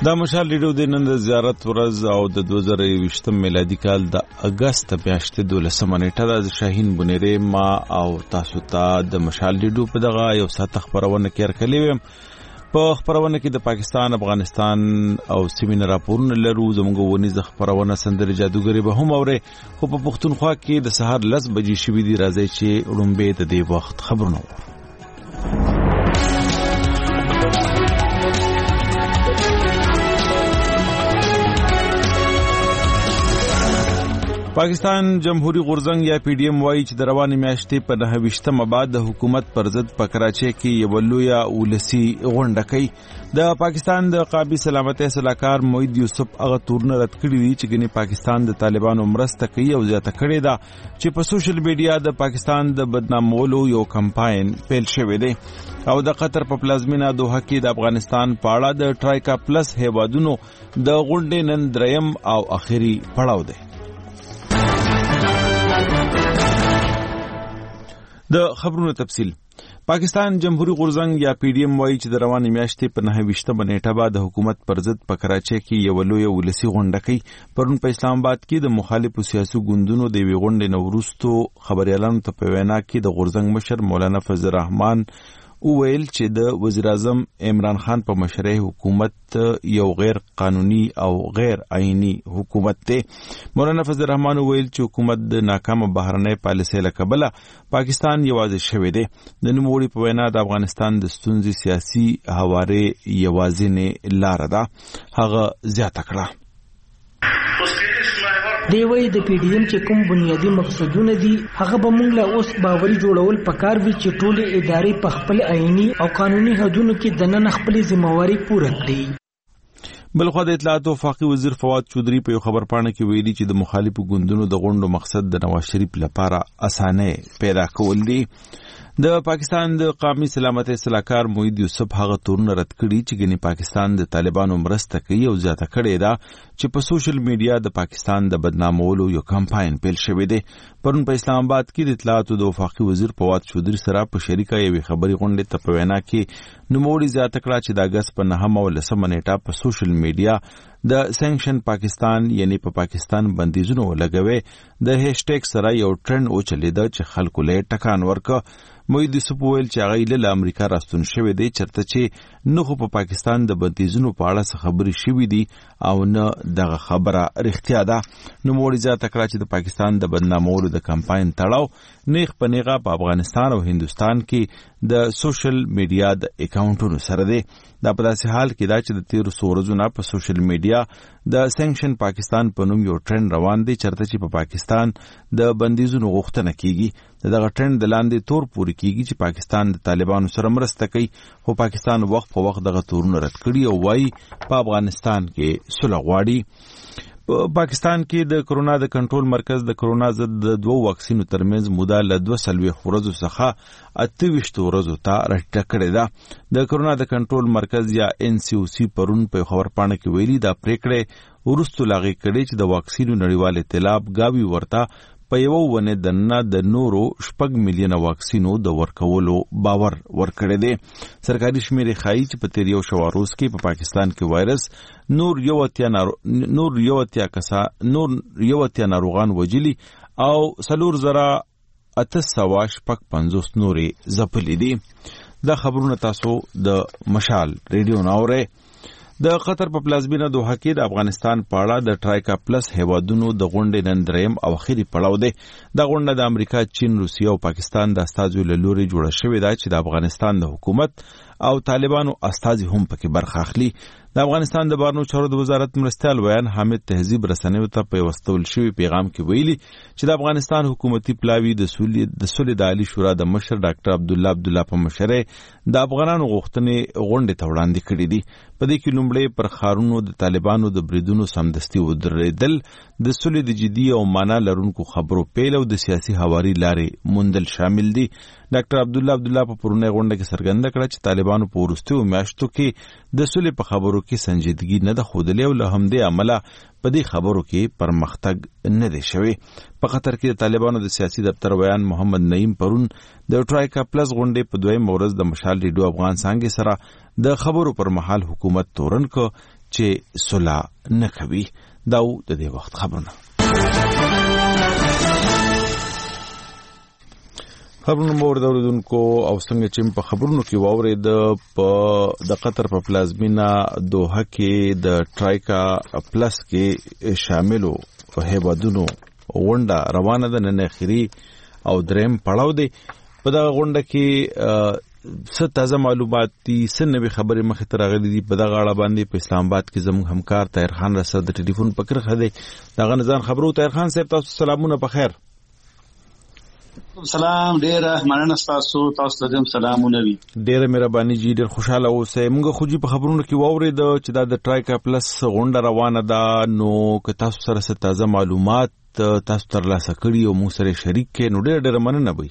دا مشال ریډیو د نن د زیارت ورځ او د 2020 میلادي کال د اگست میاشتې 12 نیټه د شاهین بنيري ما او تاسو ته د مشال ریډیو په دغه یو ساعت خبرونه کې ارکلې ویم. په خبرونه کې د پاکستان، افغانستان او سیمې راپورونه لرو. زموږ ونیزه خبرونه سندري جادوګری به هم اوري، خو په پښتونخوا کې د سهار 10 بجې شوې دي. راځي چې وړاندې د دې وخت خبرونه پاکستان جمهوریت غورځنګ یا پی ډی ایم وايي چې د روانې میاشتې په 29 بعد د حکومت پر ضد په کراچۍ کې یو لویه ولسی غونډه کوي. د پاکستان د قابل سلامتي صلاحکار موحد یوسف هغه تورن رد کړی دی چې ګنې پاکستان د طالبانو مرسته کوي او زیاته کړې ده چې په سوشل میډیا د پاکستان د بدنامولو یو کمپاین پیل شوی دی او د قطر په پلازمینه دوحه کې د افغانستان په اړه د ټرایکا پلس هیوادونو د غونډې نن دریم او اخیری پړاو دی. د خبرونو تفصیل. پاکستان جمهوریت غورځنګ یا پی ډی ایم وايي چې د روانې میاشتې په 29 نیټه بعد د حکومت پر ضد په کراچۍ کې یو لویه ولسی غونډه کوي. پرون په اسلام آباد کې د مخالفو سیاسي ګوندونو د وی غونډې نو وروسته خبريالانو ته په وینا کې د غورځنګ مشر مولانا فضل الرحمن وویل چې د وزیر اعظم عمران خان په مشرۍ حکومت یو غیر قانوني او غیر آئینی حکومت دی. مولانا فضل الرحمن وویل چې حکومت د ناکامه بهرنۍ پالیسۍ له کبله پاکستان یوازې شوی دی. د نوموړي په وینا د افغانستان د ستونزې سیاسي هوارې یوازینۍ لار ده. هغه زیاته کړه دی وی د پی ډی ایم چې کوم بنیادی مقصدونه دي هغه به موږ له اوس باوري جوړول پکار وي چې ټولې ادارې په خپل آئینی او قانوني حدودو کې د نن خپل ذمہواری پوره کړي. بلخو د اطلاعات او وفاقي وزیر فواد چودري په خبر پاڼه کې ویلي چې د مخالفو ګوندونو د غونډو مقصد د نواز شریف لپاره اسانه پیدا کول دي. د پاکستان د قومي سلامتي صلاحکار موحد یوسف هغه تورن رد کړی چې ګنې پاکستان د طالبانو مرسته کوي او زیاته کړې ده چې په سوشل میډیا د پاکستان د بدنامولو یو کمپاین پیل شوی دی. پرون په اسلام آباد کې د اطلاعات او وفاقي وزیر فواد چودري سره په شریکه یو خبري غونډه ته په وینا کې نوموړي زیاته کړه چې د اگست په 9 او 10 نیټه په سوشل میډیا د سانکشن پاکستان یعنی په پاکستان بندیزونو لګوي د هاشټیګ سره یو ټرند او چلیدا چې خلکو له ټکان ورکړ. موحد یوسف ویل چې هغه له امریکا راستون شوی دی چرته چې نه خو په پاکستان د بندیزونو په اړه خبري شوی دي او نه دغه خبره رښتیا ده. نو موږ زیاته کړه چې د پاکستان د بدنامولو د کمپاین تړاو نیغ په نیغه په افغانستان او هندستان کې د سوشل میډیا د اکاونټونو سره دی. دا په داسې حال کې دا چې د 13 ورځې په سوشل میډیا د سانکشن پاکستان په نوم یو ټرند روان دی چرته چې په پاکستان د بندیزونو غوښتنه کیږي. دغه ټرند د لاندې تور پوري کیږي چې پاکستان د طالبانو سره مرسته کوي، خو پاکستان وخت په وخت دغه تورونه رد کړي او وايي په افغانستان کې صلح غواړي. پاکستان کې د کرونا د کنټرول مرکز د کرونا ضد د 2 واکسینو ترمنځ موده له 240 ورځو څخه 28 ورځو ته راټیټه کړې ده. د کرونا د کنټرول مرکز یا ان سی او سی پرون په خبر پاڼه کې ویلي دا پریکړه ورستو لاغي کړي چې د واکسینو نړیوال ائتلاف گاوی ورته په یو ونه دنه د نورو 6 میلیونه واکسینو د ورکولو باور ورکړی دی. سرکاري شمیرې ښایي چې په تیر یو شواروز کې په پاکستان کې وایرس نور یو اتیا ناروغان وجلی او 4850 نورې ځپلي دي. دا خبرونه تاسو د مشال ریډیو ناوره. د قطر په پلازمینه دوحه کې د افغانستان په اړه د ټرایکا پلس هیوادونو د غونډې نن دریم او اخیری پړاو دی. دا غونډه د امریکا، چین، روسیه او پاکستان د استازو له لوري جوړه شوې ده چې د افغانستان د حکومت او طالبانو استازي هم پکې برخه اخلي. د افغانستان د بهرنیو چارو د وزارت مرستیال ویان حامد تهذیب رسنیو ته په وستول شوی پیغام کې ویلي چې د افغانستان حکومتي پلاوی د سولې د عالی شورا د مشر ډاکټر عبدالله په مشرۍ د افغانانو غوښتنې غونډې ته وړاندې کړې دي. په دې کې لومړی پر ښارونو د طالبانو د بریدونو سمدستي ودرېدل، د سولې د جدي او معنا لرونکو خبرو پیل او د سیاسي هواري لارې موندل شامل دي. ډاکټر عبدالله په پرونی غونډه کې څرګنده کړه چې طالبانو په وروستیو میاشتو کې د سولې په خبرو کې سنجیدګي نه ده ښودلې او له همدې امله په دې خبرو کې پرمختګ نه دی شوی. په قطر کې د طالبانو د سیاسي دفتر ویان محمد نعیم پرون د ټرایکا پلس غونډې په دویم ورځ د مشال ریډیو افغان څانګې سره د خبرو پر مهال حکومت تورن کو چې صلح نه کوي. دا د دې وخت خبرونه مور دوردونکو او څنګه چې په خبرونو کې واورید د قطر په پلازمینا دوحه کې د ټرایکا پلس کې شاملو هیوادونو غونډه روانه ده. نن اخري او دریم پړاو دی. په دا غونډه کې څه تازه معلومات دي، څه نوې خبرې مخې ته راغلي دي. په دغه اړه باندې په اسلام آباد کې زموږ همکار طاهر خان رسد د ټلیفون په کرخه دی. دغه نظام خبرو. طاهر خان صاحب تاسو سلامونه په خیر. سلام، ډیره مننه تاسو ته سلامونه وي. ډیره مهرباني جی، ډیر خوشاله اوسئ. موږ خو جی په خبرونو کې واورید چې دا د ټرایکا پلس غونډه روانه ده، نو که تاسو سره څه تازه معلومات تاسو ترلاسه کړي او موږ سره شریک کړئ نو ډیره مننه وي.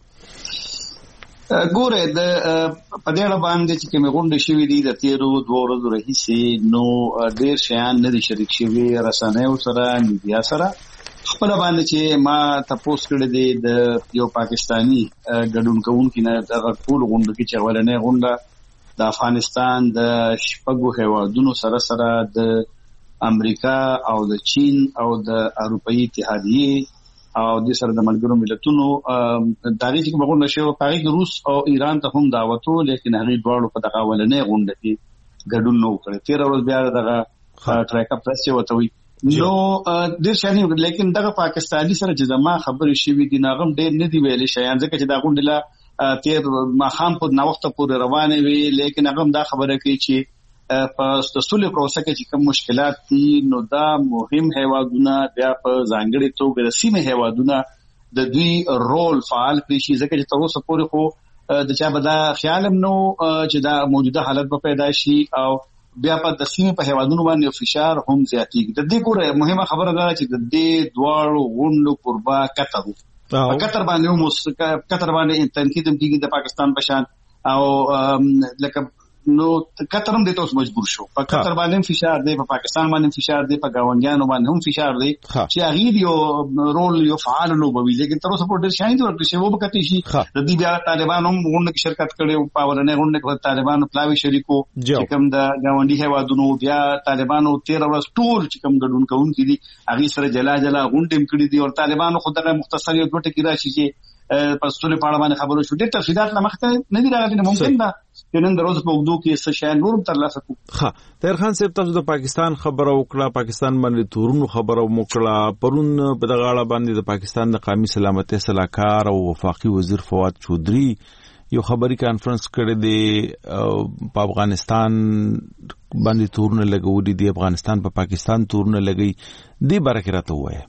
ګوره د په دې اړه باندې چې کومه غونډه شوې دي د تیرو 2 ورځو راهیسې، نو ډیر شیان نه دي شریک شوي رسنیو سره، میډیا سره. خپل باندې چې ما تاسو کړی دی د یو پاکستانی ګډون کوونکی نه دغه ټول غونډه کې چې ولنه غونډه د افغانستان د شپږو هیوادونو سره د امریکا او د چین او د اروپאי اتحادیه او د سره د ملګرو ملتونو دغه چې غونډه شوه په کې روس او ایران ته هم دعوت وو، لیکن هغه دواړو په دغه ولنه غونډه کې ګډون نه وکړ. 13 ورځې بیا دغه ټرایکا پلس وته وي نو د شانې، لیکن دغه پاکستانی سره چې زما خبرې شوې دي ناغم ډېر نه دی ویلې شیان، ځکه چې دا غونډه لا تیر ما خام په نو وخت پورې روانه وي. لیکن هغه دا خبره کوي چې په ستاسو پروسه کې چې کوم مشکلات دي نو دا مهم هیوادونه بیا په ځانګړي توګه د سیمه هیوادونه د دوی رول فعال کړي شي، ځکه چې تاسو پورې خو د چا بدا خیالم نو چې دا موجوده حالت په پیدا شي او بیا په د سیمه په هیوادونو باندې فشار هم زیاتېږي. د دې ګوره مهمه خبره ده چې د دې دواړو غونډو قربا قطر باندې تنقید کیږي د پاکستان په شان، او لکه نو قطر هم د تاسو مجبور شو په قطر باندې فشار دی، په پاکستان باندې فشار دی، په گاونډیانو باندې هم فشار دی چې هغه یو رول یو فعال لوبوي. لیکن تر اوسه په ډېر شاین دی ورته شی وو بکتی شي د دې بیا طالبانو هم غونډه کې شرکت کړي او په ورنه غونډه کې طالبانو پلاوي شریکو چې کوم د گاونډي هیوادونو بیا طالبانو 13 ورځ ټول چې کوم ګډون کوونکي دي هغه سره جلا غونډه کړي دي، او طالبانو خو دغه مختصر یو ټکی راشي چې پښتون په اړه باندې خبرو شو. ډېر تفصیلات لمخته نه دی راغلي، ممکن ده چې نن د روز په وګړو کې څه شی نور ترلاسه کړو. ها طاهر خان صاحب تاسو د پاکستان خبره وکړه، پاکستان باندې تورونو خبره وکړه. پرون په دغه اړه باندې د پاکستان د قومي سلامتۍ صلاحکار او وفاقي وزیر فواد چودري یو خبري کانفرنس کړی دی. په افغانستان باندې تورونه لګولې دي، افغانستان په پاکستان تورونه لګي دی، برکته وایي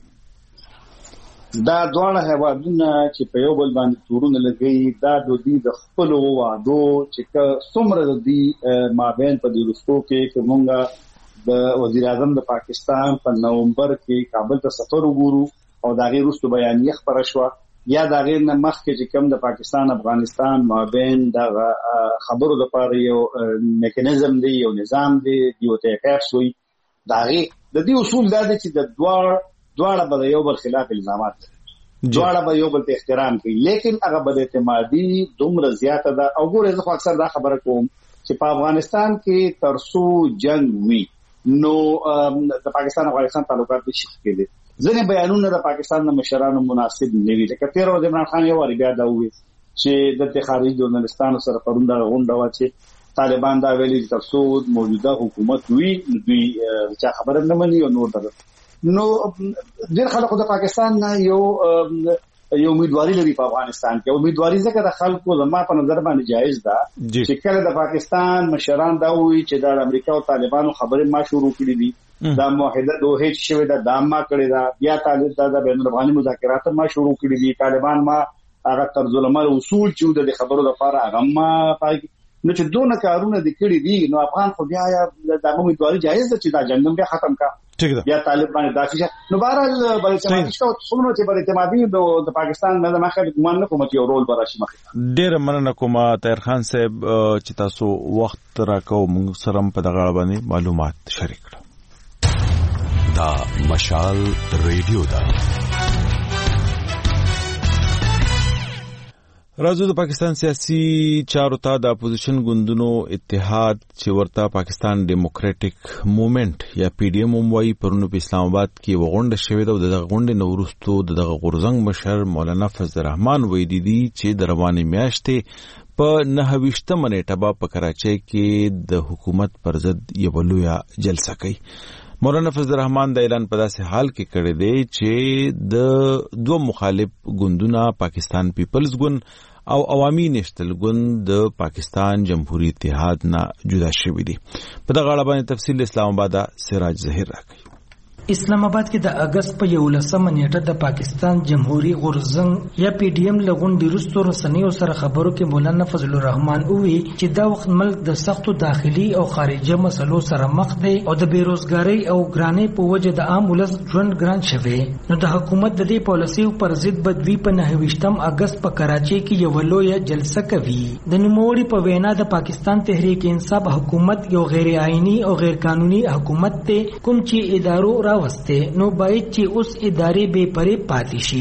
دا دواړه هیوادونه چې په یو بل باندې تورونه لګي دا د دې د خپل وعدو چې څومره د دې مابین په دیروستو کې مونږه د وزیر اعظم د پاکستان په نومبر کې کابل ته سفر وګورو او دا غیر وروسته بیانیه خبره شو، یا دا غیر نه مخکې چې کوم د پاکستان افغانستان مابین دا خبرو لپاره یو میکانیزم دی، یو نظام دی، یو تحقیق شوی. دا غیر د دې اصول دا دي چې د دواړه به یو بل خلاف الزامات، دواړه به یو بل ته احترام کوي، لیکن هغه بل اعتمادي دومره زیاته ده. او ګوره زه اکثر دا خبره کوم چې په افغانستان کې ترسو جنگ وی نو د پاکستان افغانستان تعلقات به شخ کېدي. ځینې بیانونه د پاکستان د مشرانو مناسب نه وي، لکه تیر ورځ عمران خان یو واری بیا دا وی چې د خارجي ژورنالستانو سره پرون دا غونډه وا چې طالبان دا ویلي چې ترسو موجوده حکومت وی دوی چې خبره نه مني او نور درته نو ډېر خلکو د پاکستان نه یو امیدواري لري په افغانستان کې. امیدواري ځکه د خلکو زما په نظر باندې جایز ده چې کله د پاکستان مشران دا وایي چې د امریکا او طالبانو خبرې ما شروع کړې دي، دا معاهده دوه چې شوی دا ما کړی دا، بیا طالب دا بین الافغاني مذاکرات ما شروع کړې دي، طالبان ما هغه طرز العمل اصول چې د خبرو لپاره هغه ما پای نو چې دونه کارونه د کړی دي نو افغان خو بیا د امیدواري جایز ده چې دا جنگ بیا ختم کا بیا طالب باندې داسې نو بهرحال بل اعتمادي شته څومره چې بل اعتمادي د پاکستان نه مخه ګمان نه کوم چې یو رول براشي مخه. ډېر مننه کوم طاهر خان صاحب چې تاسو وخت راکو موږ سره په دغه باندې معلومات شریک کړو. دا مشال ریډیو دا راځو د پاکستان سیاسي چارو ته د اپوزیشن ګوندونو اتحاد چې ورته پاکستان ډیموکراټک موومېنټ یا پی ډی ایم وایي پرونو په اسلام آباد کې وغونډه شوې ده. د غونډې نورستو د غورزنګ مشر مولانا فضل الرحمن ویلي دي چې د روانې میاشتې په 29 نیټه په کراچۍ کې د حکومت پر ضد یو لویه جلسه کوي. مولانا فضل الرحمن د اعلان په داسې حال کې کړی دی چې د دوه مخالف ګوندونه پاکستان پیپلز ګوند او عوامي نېشنل ګوند د پاکستان جمهوریت اتحاد نه جدا شوي دي. په دغه اړه باندې تفصیل اسلام آباد سراج ظهیر راکوي. اسلام آباد کې د اگست په 11 نیټه د پاکستان جمهوریت غورزنګ یا پی ډی ایم لغونډې وروسته رسنیو سره خبرو کې مولانا فضل الرحمن وویل چې دا وخت ملک د سختو داخلي او خارجي مسلو سره مخ دی او د بیروزګاری او ګرانۍ په وجه د عام ولس ژوند ګران شوی. نو د حکومت د دې پالیسي پر ضد بدوی په 29 اگست په کراچۍ کې یو لویه جلسه کوي. د نوموړي په وینا د پاکستان تحریک انصاف حکومت یو غیر آئینی او غیر قانوني حکومت دی کوم چې ادارو واسطے نو باید چې اس ادارے بے پرے پاتی شي.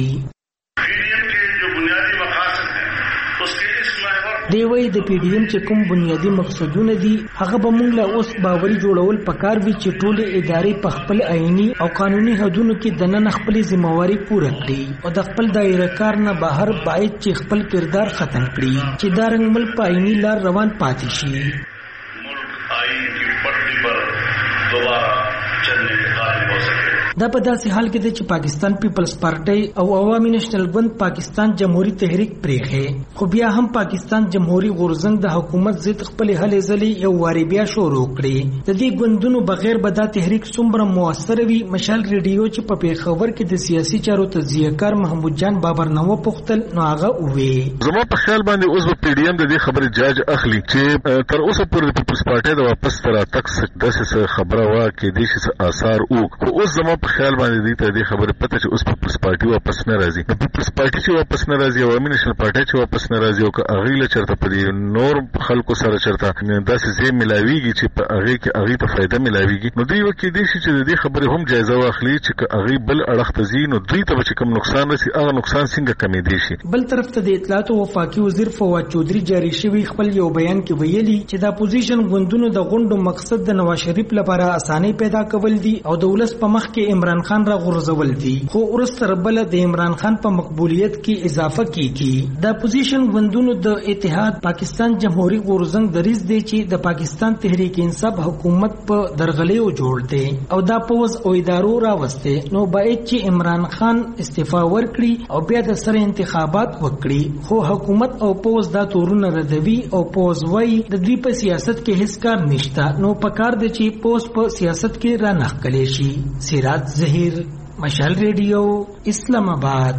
دیوی د پی ډی ایم چې کوم بنیادی مقصدونه دي هغه به موږ له اوس باوري جوړول پکار وي چې ټول ادارې په خپل آئینی او قانوني حدودو کې د نن خپل ذمہواری پوره کړي او د خپل دایره کار نه بهر باید چې خپل کردار ختم کړي چې دا رنګ ملک په آئینی لار روان پاتې شي. ملک آئین کی پٹی پر دوبارہ چلنے کے قابل ہو سکے. دا په داسې حال کې دی چې پاکستان پیپلز پارټي او عوامي نېشنل ګوند پاکستان جمهوریت تحریک پرېخه خو بیا هم پاکستان جمهوریت غورزنګ د حکومت ضد خپل هلې ځلې یو واري بیا شروع کړې. د دې ګوندونو بغیر به دا تحریک څومره موثر وي. مشال ریډیو چې په پیښور کې د سیاسي چارو تجزیه‌کار محمود جان بابر نو پختل نو هغه وې زما په خیال باندې اوس په پی ډی ایم د دې خبرې جاج اخلي چې تر اوسه پورې پیپلز پارټي د واپس تر تک داسې خبره وا کې د شي آثار او اوس زما په خیال باندې دې ته دې خبره پته چې اوس پیپلز پارټي واپس نه راځي. د پیپلز پارټي چې واپس نه راځي او عوامي نېشنل پارټي چې واپس نه راځي او که هغه له چرته په دې نور خلکو سره چرته داسې ځای ملاويږي چې په هغه کې هغه ته فائدہ ملاويږي نو دوی وکړي دي چې دې خبره هم جایزه واخلي چې هغه بل اړخ ته ځي نو دوی ته چې کوم نقصان رسي هغه نقصان څنګه کمې دي شي. بل طرف ته د اطلاعات او وفاقي وزیر فواد چودري جاری شوی خپل یو بیان کې ویلي چې د اپوزیشن ګوندونو د غونډو مقصد د نواز شریف لپاره اسانۍ پیدا کول دي او د ولس په مخ کې عمران خان را غورځول دي خو ورسره بل د عمران خان په مقبولیت کې اضافه کیږي. د اپوزیشن ګوندونو د اتحاد پاکستان جمهوریت غورزنګ دریز دی چې د پاکستان تحریک انصاف حکومت په درغلیو جوړ دی او دا پوز او ادارو راوسته نو باید چې عمران خان استعفا ورکړي او بیا د سره انتخابات وکړي خو حکومت او پوز دا تورونه ردوي او پوز وای د دوی په سیاست کې هیڅ کار نشته نو پکار دی چې پوز په سیاست کې را نخکلی شي. سراج ظهیر مشال ریډیو اسلام آباد.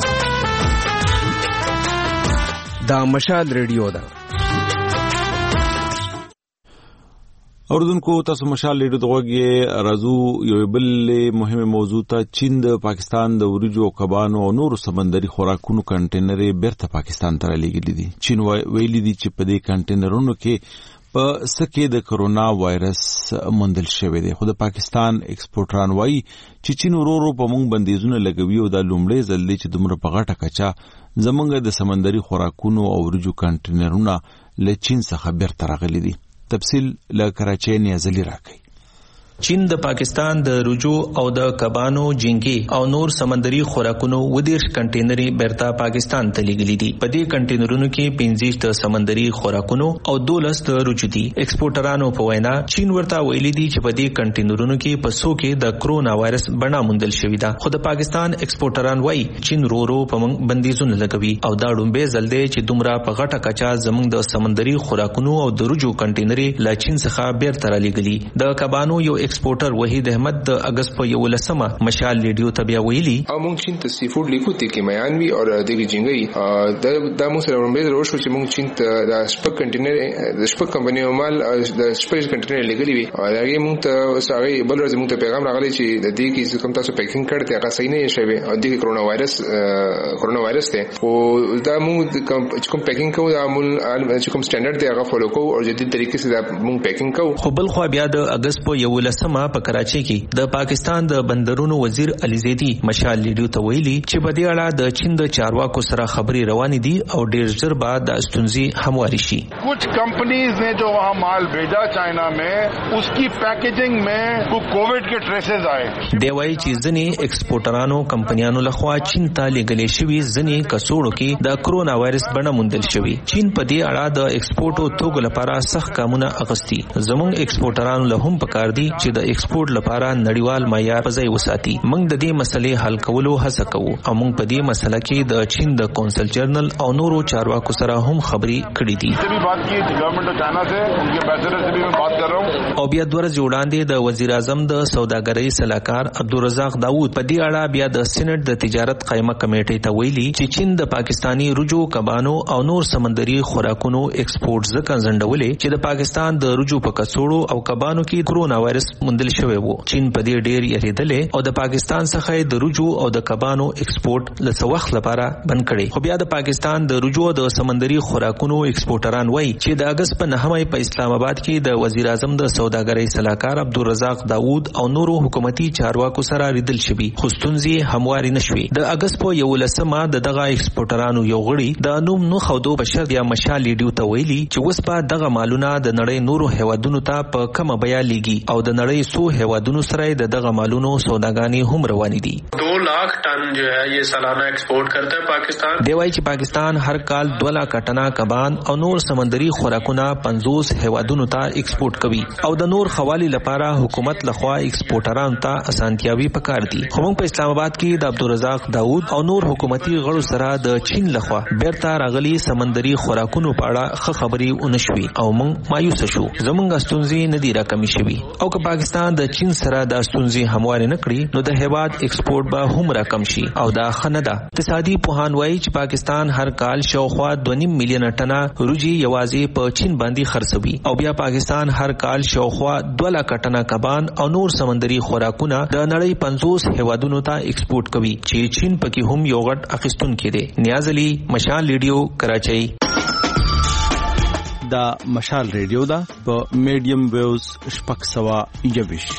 دا مشال ریډیو ده. اوردونکو تاسو مشال ریډیو دغه راځو یو بل مهمه موضوع ته. چین د پاکستان د وریجو او کبانو او نورو سمندري خوراکونو کنټینرې بیرته پاکستان ته رالیږلي دي. چین ویلي دي چې په دې کنټینرونو کې په سکه د کرونا وایرس موندل شوی دی خو د پاکستان ایکسپورټران وایي چې چین ورورو په مونږ بندیزونه لګوي او د لومړی ځل دی چې دومره په غټه کچا زمونږ د سمندري خوراکونو او وریجو کنټینرونه له چین څخه بیرته راغلي دي. تفصیل له کراچۍ نیازلی راکوي. چین د پاکستان د رجو او د کبانو جنګي او نور سمندري خوراکونو ودیرش کنټینرې بیرته پاکستان ته لیږلي دي. په دې کنټینرونو کې 15 د سمندري خوراکونو او 12 د رجو دي. ایکسپورټرانو په وینا چین ورته ویلي دي چې په دې کنټینرونو کې په سو کې د کرونا وایرس بڼه موندل شوې ده خو د پاکستان ایکسپورټران وایي چین رورو په موږ بندیزونه لګوي او دا ډومبه ځل دی چې دومره په غټه کچا زموږ د سمندري خوراکونو او د رجو کنټینرې لا چین څخه بیرته را لیږلي. د کبانو یو ایکسپورټر وحید احمد د اگست په 11 مشال ریډیو ته بیا ویلي موږ چین ته سی فود لیکو ته کې میان وی او دغه جنګي د موږ سره ورمبه وروشو چې موږ چین ته د شپږ کنټینر د شپږ کمپنی مال د شپږ کنټینر لګلی وی او هغه موږ ته ساري بل ورځ موږ ته پیغام راغلی چې د دې کې کوم تاسو پیکینګ کړته هغه صحیح نه شوی او د کرونا وایرس ته او دا موږ کوم پیکینګ کوو دا موږ کوم سټانډرډ دی هغه فالو کوو او جدي طریقې سره موږ پیکینګ کوو. خو بل خو بیا د اگست په 11 11مه په کراچي کې د پاکستان د بندرونو وزیر علیزیدی مشال لیډیو ته ویلي چې په دې اړه د چین د چارواکو سره خبرې روانې دي او ډېر ژر به د ستونزې همواري شي. कुछ कंपनीज ने जो वहाँ माल भेजा चाइना में उसकी पैकेजिंग में कोविड के ट्रेसेस आए. دی وایي چې ځینې ایکسپورټرانو کمپنیانو لخوا چین ته لېږلې شوي ځینې کڅوړو کې د کرونا وایرس بڼه موندل شوي. چین په دې اړه د ایکسپورټ او توکو لپاره سخت ګامونه اخیستي. زموږ ایکسپورټرانو له هم پکار دي چې د ایکسپورټ لپاره نړیوال معیار په ځای وساتي. موږ د دې مسلې حل کولو هڅه کوو او موږ په دې مسله کې د چین د کونسل جنرال او نورو چارواکو سره هم خبرې کړې دي. او بیا د ورځې وړاندې د وزیر اعظم د سوداګرۍ سلاکار عبدالرزاق داوود په دې اړه بیا د سېنات د تجارت قائمه کمیټې ته ویلي چې چین د پاکستانی رجو کبانو او نور سمندري خوراکونو ایکسپورټ ځکه ځنډولې چې د پاکستان د رجو په کڅوړو او کبانو کې کرونا وایرس موندل شوی وو. چین په دې ډېر یریدلې او د پاکستان څخه د رجو او د کبانو ایکسپورټ له څه وخت لپاره بند کړي. خو بیا د پاکستان د رجو او د سمندري خوراکونو ایکسپورټران وایي چې د اگست په 9مه په اسلام آباد کې د وزیر اعظم د سوداګرۍ سلاکار عبدالرزاق داوود او نورو حکومتي چارواکو سره لیدل شوي خو ستونزې همواري نشوي. د اگست په 11مه دغه ایکسپورټرانو یو غړي د نوم نو خودو بشر یا مشال لیډیو ته ویلي چې اوس په دغه مالونه د نړۍ نورو هیوادونو ته په کمه بیا لیږي او د نړۍ سو هیوادونو سره د دغه مالونو سوداګانې هم روانې دي. 2 लाख टन जो है ये सालाना एक्सपोर्ट करता है पाकिस्तान. دی وایي چې پاکستان هر کال 2 लाख ټنه کبان او نور سمندري خوراکونه 50 هیوادونو ته ایکسپورټ کوي او د نور خوالي لپاره حکومت لخوا ایکسپورټرانو ته اسانتیاوي پکار دي. خو موږ په اسلام آباد کې د عبدالرزاق داوود او نور حکومتي غړو سره د چین لخوا بیرته راغلي سمندري خوراکونو په اړه خبرې ونشوي او موږ مایوس شو. زموږ ستونزې نه دي راکمې شوي او که پاکستان د چین سره د ستونزې همواري نه کړي نو د هیواد ایکسپورټ به هم راکم شي او دا خنه ده. اقتصادي پوهان وایي چې پاکستان هر کال شاوخوا 2.5 میلیون ټنه روجي یوازې په چین باندې خرڅوي او بیا پاکستان هر کال شاوخوا 2 लाख ټنه کبان او نور سمندري خوراکونه د نړۍ 50 هیوادونو ته ایکسپورټ کوي چې چین پکې هم یو غټ اخیستونکې دی. نیاز علي مشال لیډیو کراچۍ. دا مشال ریډیو دا په میډیم ویوز 621.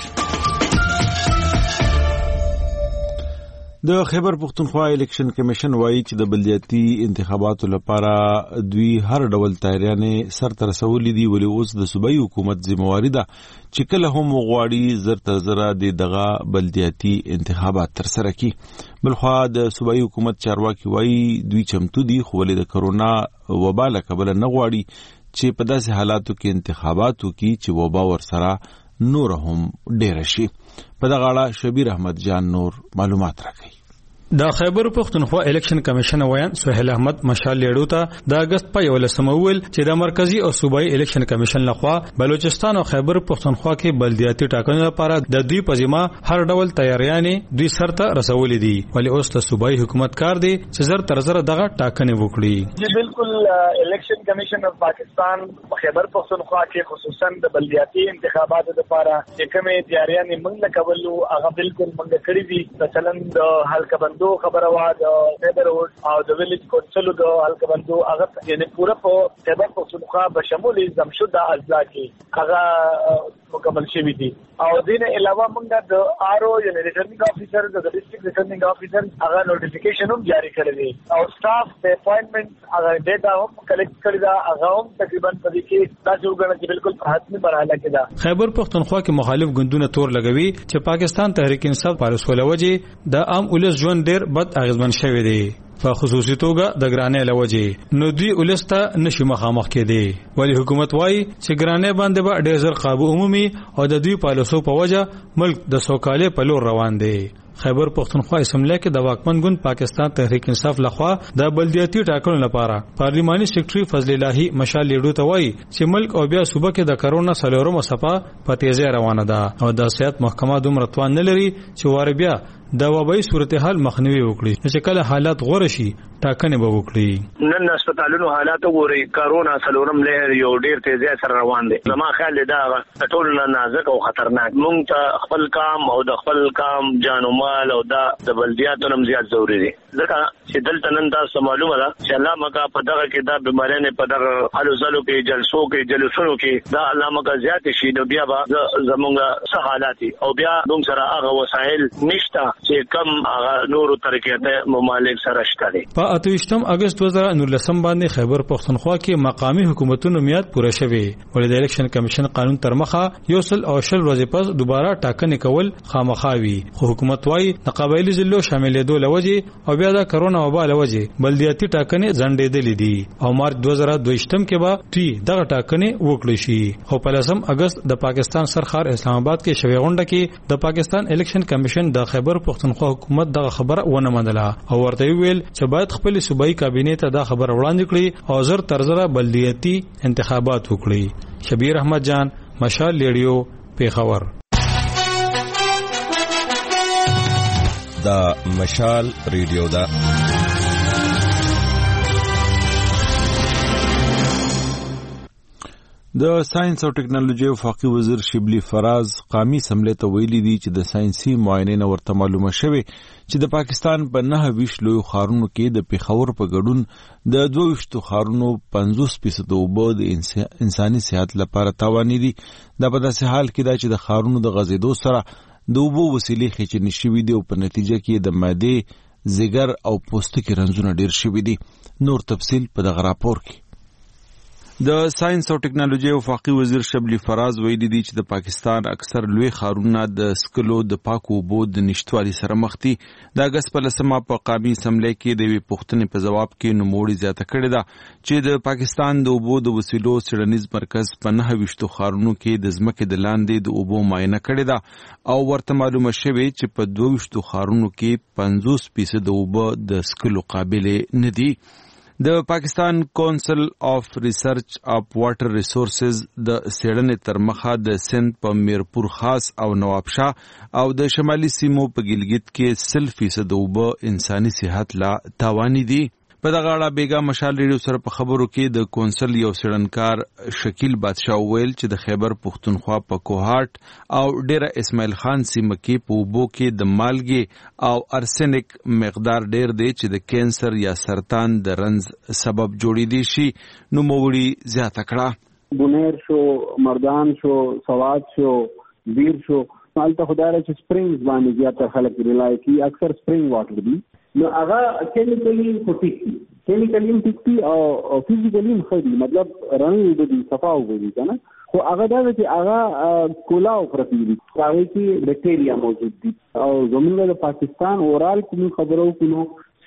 د خیبر پختونخوا الیکشن کمیشن وایي چې د بلدیاتي انتخاباتو لپاره دوی هر ډول تیاریانې سرته رسولې دي ولې اوس د صوبایي حکومت ذمہواري ده چې کله هم غواړي زر تر زره دغه بلدیاتي انتخابات ترسره کړي. بلخوا د صوبایي حکومت چارواکي وایي دوی چمتو دي خو ولې د کرونا وبا له کبله نه غواړي چې په داسې حالاتو کې انتخابات وکړي چې وبا ورسره نور هم ډیر شي. په دغه اړه شبیر احمد جان نور معلومات راکړي. د خیبر پختونخوا الیکشن کمیشن ویان سہیل احمد مشال لیډو ته د اگست په 11مه ویل چې د مرکزی او صوبایي الیکشن کمیشن لخوا بلوچستان او خیبر پختونخوا کې بلدیاتي ټاکنو لپاره د دوی په ذمہ هر ډول تیاریانې دوی سرته رسولې دي ولې اوس د صوبایي حکومت کار دی چې زر تر زر دغه ټاکنې وکړي. جی بالکل الیکشن کمیشن اف پاکستان خیبر پختونخوا کې خصوصا د بلدیاتي انتخاباتو لپاره چې کومې تیاریانې موږ کولو هغه بالکل موږ کړې دي. مثلا د حلقه بندو خبره وا د نیبرهود او د ویلیج کونسل د حلقه بندو هغه یعنی پورا په خیبر پختونخوا بشمول زمشده اضلاع کې هغه مکمل شوی دي. او دین علاوه موږ د آرو یعنی ریټرنینګ افیسر د ډیسټریکټ ریټرنینګ افیسر هغه نوټیفیکیشن هم جاری کړی دی او سټاف د اپاینټمنٹ هغه ډیټا هم کلیکټ کړی دا هغه هم تقریبا په دې کې تاسو وګورئ چې بالکل په حتمی مرحله کې ده. خیبر پختونخوا کې مخالف ګوندونه تور لګوي چې پاکستان تحریک انصاف پارسول وجه د عام ولس ژوند ډیر بد اغیزمن شوی دی په خصوصي توګه د ګرانې لوجه نو دوی ولسته نشي مخامخ کېدی ولی حکومت وایي چې ګرانې باندې به ډېر زر قابو عمومي او د دوی پالیسو په وجه ملک د سوکاله په لور روان دی. خیبر پختونخوا اسمبلی کې د واکمن ګوند پاکستان تحریک انصاف لخوا د بلدیاتي ټاکنو لپاره پارلیماني سیکریټري فضل الهي مشال لیډو ته وایي چې ملک او بیا صوبه کې د کرونا سلورمه څپه په تیزی روانه ده او د صحت محکمه دومره توان نه لري چې واره بیا د وبای صورتحال مخنیوي وکړي چې کله حالات غوړ شي ټاکنې به وکړي. نن هسپتالونو حالات وګورئ کرونا سلورم لهر یو ډیر تیزی سره روان دي. زما خیال دا ټول نازک او خطرناک. مونږ ته خپل کام او د خپل کام جانو اعمال او دا د بلدیاتو نم زیات ضروری دي ځکه چې دلته نن تاسو معلومه ده چې الله مکا په دغه کې دا بیماریاں په دغه حالو زلو کې جلسو کې جلسونو کې دا الله مکا زیات شي نو بیا به زمونږه سہالات او بیا دوم سره هغه وسایل نشته چې کم هغه نورو طریقې ممالک سره شته دي. په 28 اگست 2019 باندې خیبر پختونخوا کې مقامی حکومتونو میاد پوره شوه ولې د الیکشن کمیشن قانون تر مخه یو سل او شل ورځې پس دوباره ټاکنې کول خامخاوي خو حکومت وايي د قبایلی ضلعو شاملېدو لوجه او بیا د کرونا وبا لوجه بلدیاتي ټاکنې ځنډېدلې دي او مارچ 2022 کې به تی دغه ټاکنې وکړي شي او په 10 اگست د پاکستان سرخار اسلام آباد کې شوی غونډه کې د پاکستان الیکشن کمیشن د خیبر پختونخوا حکومت دغه خبره ونه منله او ورته ویل چې باید خپل صوبایي کابینه ته دا خبر وړاندې کړي او زر تر زره بلدیاتي انتخابات وکړي. شبیر احمد جان، مشال ریډیو، پیښور. دا مشال ریډیو دا د ساينس او ټکنالوژي وفاقي وزیر شبلی فراز قامي سملې ته ویلي دي چې د ساينسي معاینې ورته معلومه شوه چې د پاکستان په 29 لوی ښارونو کې د پیښور په ګډون د 22 ښارونو 50% اوبه د انساني صحت لپاره تاواني دي. دا په داسې حال کې دا چې د ښارونو د غزیدو سره د اوبو وسیلې خېچنې شوې دي او په نتیجه کې د معدې، ځیګر او پوستکي رنځونه ډېر شوي دي. نور تفصیل په دغه راپور کې. د ساينس او ټکنالوژي وفاقي وزیر شبلی فراز ویلي دي چې د پاکستان اکثر لوی ښارونه د سکلو د پاکو اوبو د نشټوالي سره مخ دي. د اګست په 10 په قومي اسمبلی کې د یوې پوښتنې په ځواب کې نوموړي زیاته کړې ده چې د پاکستان د اوبو د وسیلو څېړنیز مرکز په 29 ښارونو کې د ځمکې د لاندې د اوبو معاینه کړې ده او ورته معلومه شوې چې په 22 ښارونو کې 50% اوبه د سکلو قابل نه دي. د پاکستان کونسل اف ریسرچ اپ واټر ریسورسز د څېړنې تر مخه د سند په میرپور خاص او نوابشاه او د شمالي سیمو په ګلګت کې 100% اوبه انساني صحت لا تاواني دي. په دغه اړه بیګا مشال ریډیو سره په خبرو کې د کونسل یو څېړنکار شکیل بادشاه ویل چې د خیبر پختونخوا په کوهاټ او ډیره اسماعیل خان سیمه کې په اوبو کې د مالګې او ارسنک مقدار ډیر دی چې د کینسر یا سرطان د رنځ سبب جوړېدی شي. نو موړي زیاته کړه بونیر شو، مردان شو، سواد شو، بیر شو، مالته خدای چې سپرینګز باندې زیاته خلک ریلای کی اکثر سپرینګ واټر دی. نو هغه کیمیکلی ټیک دي، کیمیکلی ټیک دي او فزیکلی خدي، مطلب رنګ دي، صفا وګوري کنه. خو هغه دا چې هغه کولاو پرتی دي، هغه کې بکټیریا موجود دي او زموږ د پاکستان اورال کوم خبرو کونو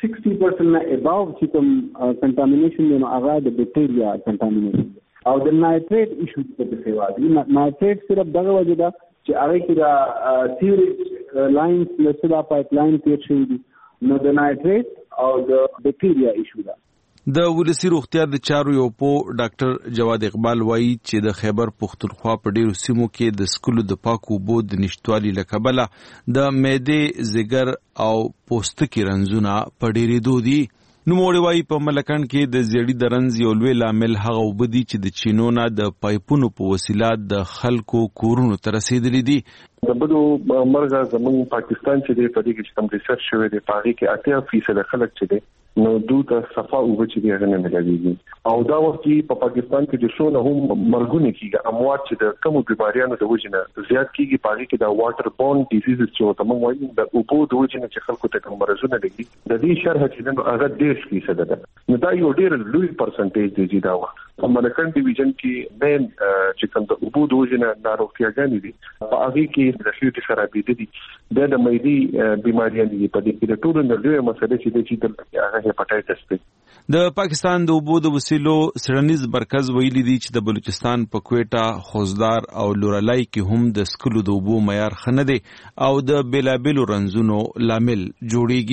60% نه اباو چې کوم کنټامینیشن دی نو هغه د بکټیریا کنټامینیشن او د نایټریټ ایشو په سیوا دي. نایټریټ صرف دغه وجه ده چې هغه کې د سیوریج لاینز له سدا پایپ لاین تیر شوی دي نو د نایټریټ او د بکټیریا ایشو ده. د ولسی روغتیا د چارو یو پو ډاکټر جواد اقبال وایي چې د خیبر پختونخوا په ډیرو سیمو کې د سکلو د پاکو اوبو د نشټوالي له کبله د معدې، ځیګر او پوستکي رنځونه په ډیرېدو دي. نوموړي وایي په ملکند کې د زیړي د رنځ یو لوی لامل هغه اوبه دي چې د چینو نه د پایپونو په وسیله د خلکو کورونو ته رسېدلي دي. د بلو مرګه زموږ پاکستان چې دی په دې کې چې کوم ریسرچ شوی دی په هغې کې 80% خلک چې دی نو دوی ته صفا اوبه چې دی هغه نه ملاویږي او دا وخت کې په پاکستان کې چې څونه هم مرګونه کېږي اموات چې د کومو بیماریانو د وجې نه زیات کېږي په هغې کې د واټر بورن ډیزیزز چې ورته موږ وایو د اوبو د وجې نه چې خلکو ته کوم مرضونه لګي د دې شرح چې دی نو هغه 10% ده. نو دا یو ډېر لوی پرسنټیج دی چې دا وخت په ملکند ډیویژن کې مین چې کوم د اوبو د وجې نه ناروغتیاګانې دي په هغې کې د خېټې خرابېدل دي، د معدې بیماریانې دي، په دې کې د ټولو نه لویه مسله چې دی چې هغه هیپاټایټس دی. د پاکستان د اوبو د وسیلو څېړنیز مرکز ویلي دي چې د بلوچستان په کویټه، خوزدار او لورلای کې هم د سکلو د اوبو معیار ښه نه دی او د بیلابیلو رنځونو لامل جوړیږي.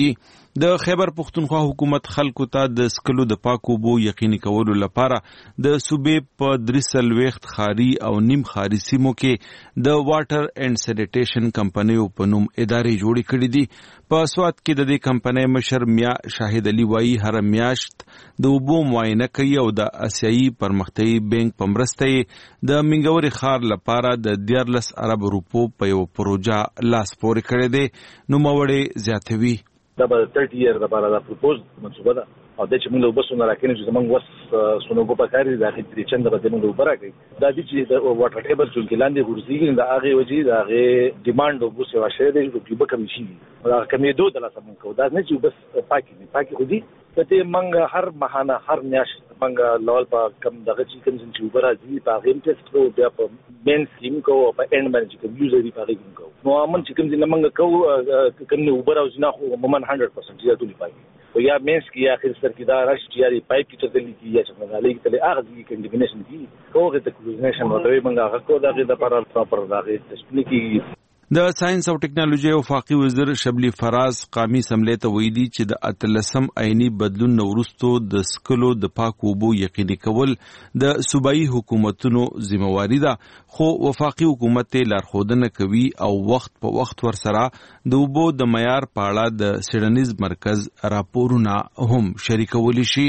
د خیبر پختونخوا حکومت خلکو ته د سکلو د پاکو بو یقیني کولو لپاره د صوبې په 3 خاري او نیم خاري سیمو کې د واټر اینڈ سینیټیشن کمپنیو په نوم ادارې جوړې کړې دي. په سوات کې د دې کمپنۍ مشر میا شاهد علي وایي هر میاشت د اوبو معاینه کوي او د اسیایي پرمختیایي بانک په مرسته د منګوري ښار لپاره د 14 ارب روپو په یو پروژه لاس پورې کړی دی. نوموړی زیاتوي دا به 30 year لپاره دا پروپوز منصوبه ده او د چې موږ له بسونه راکینې چې موږ وس سونوګو په کاری د اخیری چنده به موږ وبره کوي دا چې د واټر ټیبل چې لاندې ورزيږي د هغه وجې د هغه ډیماند او بوسه واشه دی چې په کمی شي دا کمی دوه د لاسه موږ دا نه چې بس پاکي خو دي ته موږ هر ماهانه هر میاشت موږ لول په کم دغه چې کوم چې وبره دي په هغه ټیسټ کوو بیا په مین سیم کوو په اند باندې کوم یوزر دی په هغه کوو نو امن چې کوم چې موږ کوو کوم وبره او جنا خو مومن 100% یا ټولي پاکي او یا مینس کی اخر سر کی دا راشت یاري پایپ کی تدلی کی یا څنګه لګی تل هغه کی کنډیشن کی کوغه ته کلوزنیشن ورته موږ هغه کو دا د لپاره پراپر دا تشکیل کی. د ساينس او ټکنالوژي او وفاقي وزیر شبلی فراز قامي سملې ته ویلي چې د اتلسم عیني بدلون نورستو د سکلو د پاکو اوبو یقیني کول د صوبایي حکومتونو ذمہواری ده خو وفاقي حکومت لارښودنه کوي او وخت په وخت ورسره د اوبو د معیار په اړه د سیډنیز مرکز راپورونه هم شریکول شي.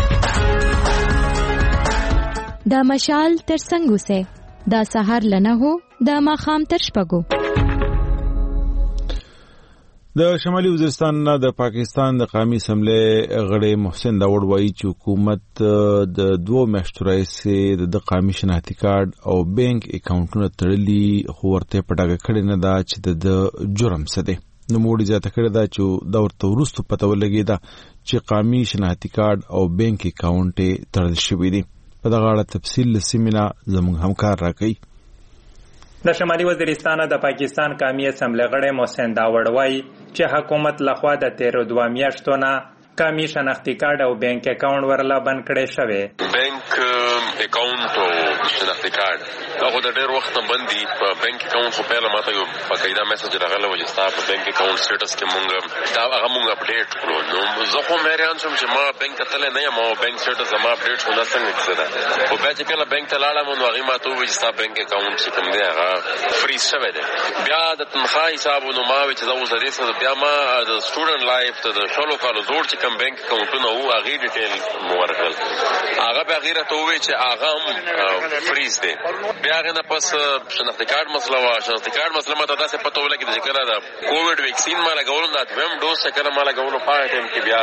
دا مشال تر څنګه سه دا سحر لنه هو دا ماخام تر شپګو. د شمالي وزیرستان نه د پاکستان د قومي اسمبلی غړی محسن داوود وایي چې حکومت د 2 میاشتو راهیسې د قومي شناختی کارت او بانک اکاونټونه تړلي خو ورته پټاګه کړې نه ده چې د جرم څه دی. نوموړي زیاته کړې ده چې دا ورته وروسته پته ولګېده چې قومي شناختی کارت او بانک اکاونټ تړل شوی دی. په دغه اړه تفصیل لسیمینا زموږ همکار راکوي. د شمالي وزیرستان د پاکستان قومي اسمبلی غړی محسن داوود وایي چې حکومت لخوا د 2 میاشتو نه قومي شناختی کارت او بانک اکاونټ ورلا بند کړی شوی. بانک اکاونټ او شناختی کارت هغه د ډېر وخت نه بند دي. په بانک اکاونټ خو پیله ماته یو باقاعده میسج راغلی و چې ستا په بانک اکاونټ سټیټس کې مونږ دا هغه مونږ اپډیټ کړو. نو زه خو حیران شوم چې ما بانک ته تللی نه یم او بانک سټیټس زما اپډیټ شو نه څنګه کیسه ده. خو بیا چې کله بانک ته لاړم نو هغې ما ته وویل چې ستا بانک اکاونټ چې کوم دی هغه فریز شوی دی. بیا د تنخوا حساب نو ما وویل چې زه اوس د دې څه بیا ما د سټوډنټ لایف ته د 16 کالو زوړ چې کوم بانک اکاونټونه وو هغې ډیټیل مو ورکړل. هغه بیا هغې راته وویل چې هغه هم فریز دی. بیا هغې نه پس شناختی کارت مسله وه. شناختی کارت مسله ما ته داسې پته ولګېده چې کله د کووډ ویکسین ما لګولو دا 2م ډوز چې کله ما لګولو په هغه ټایم کې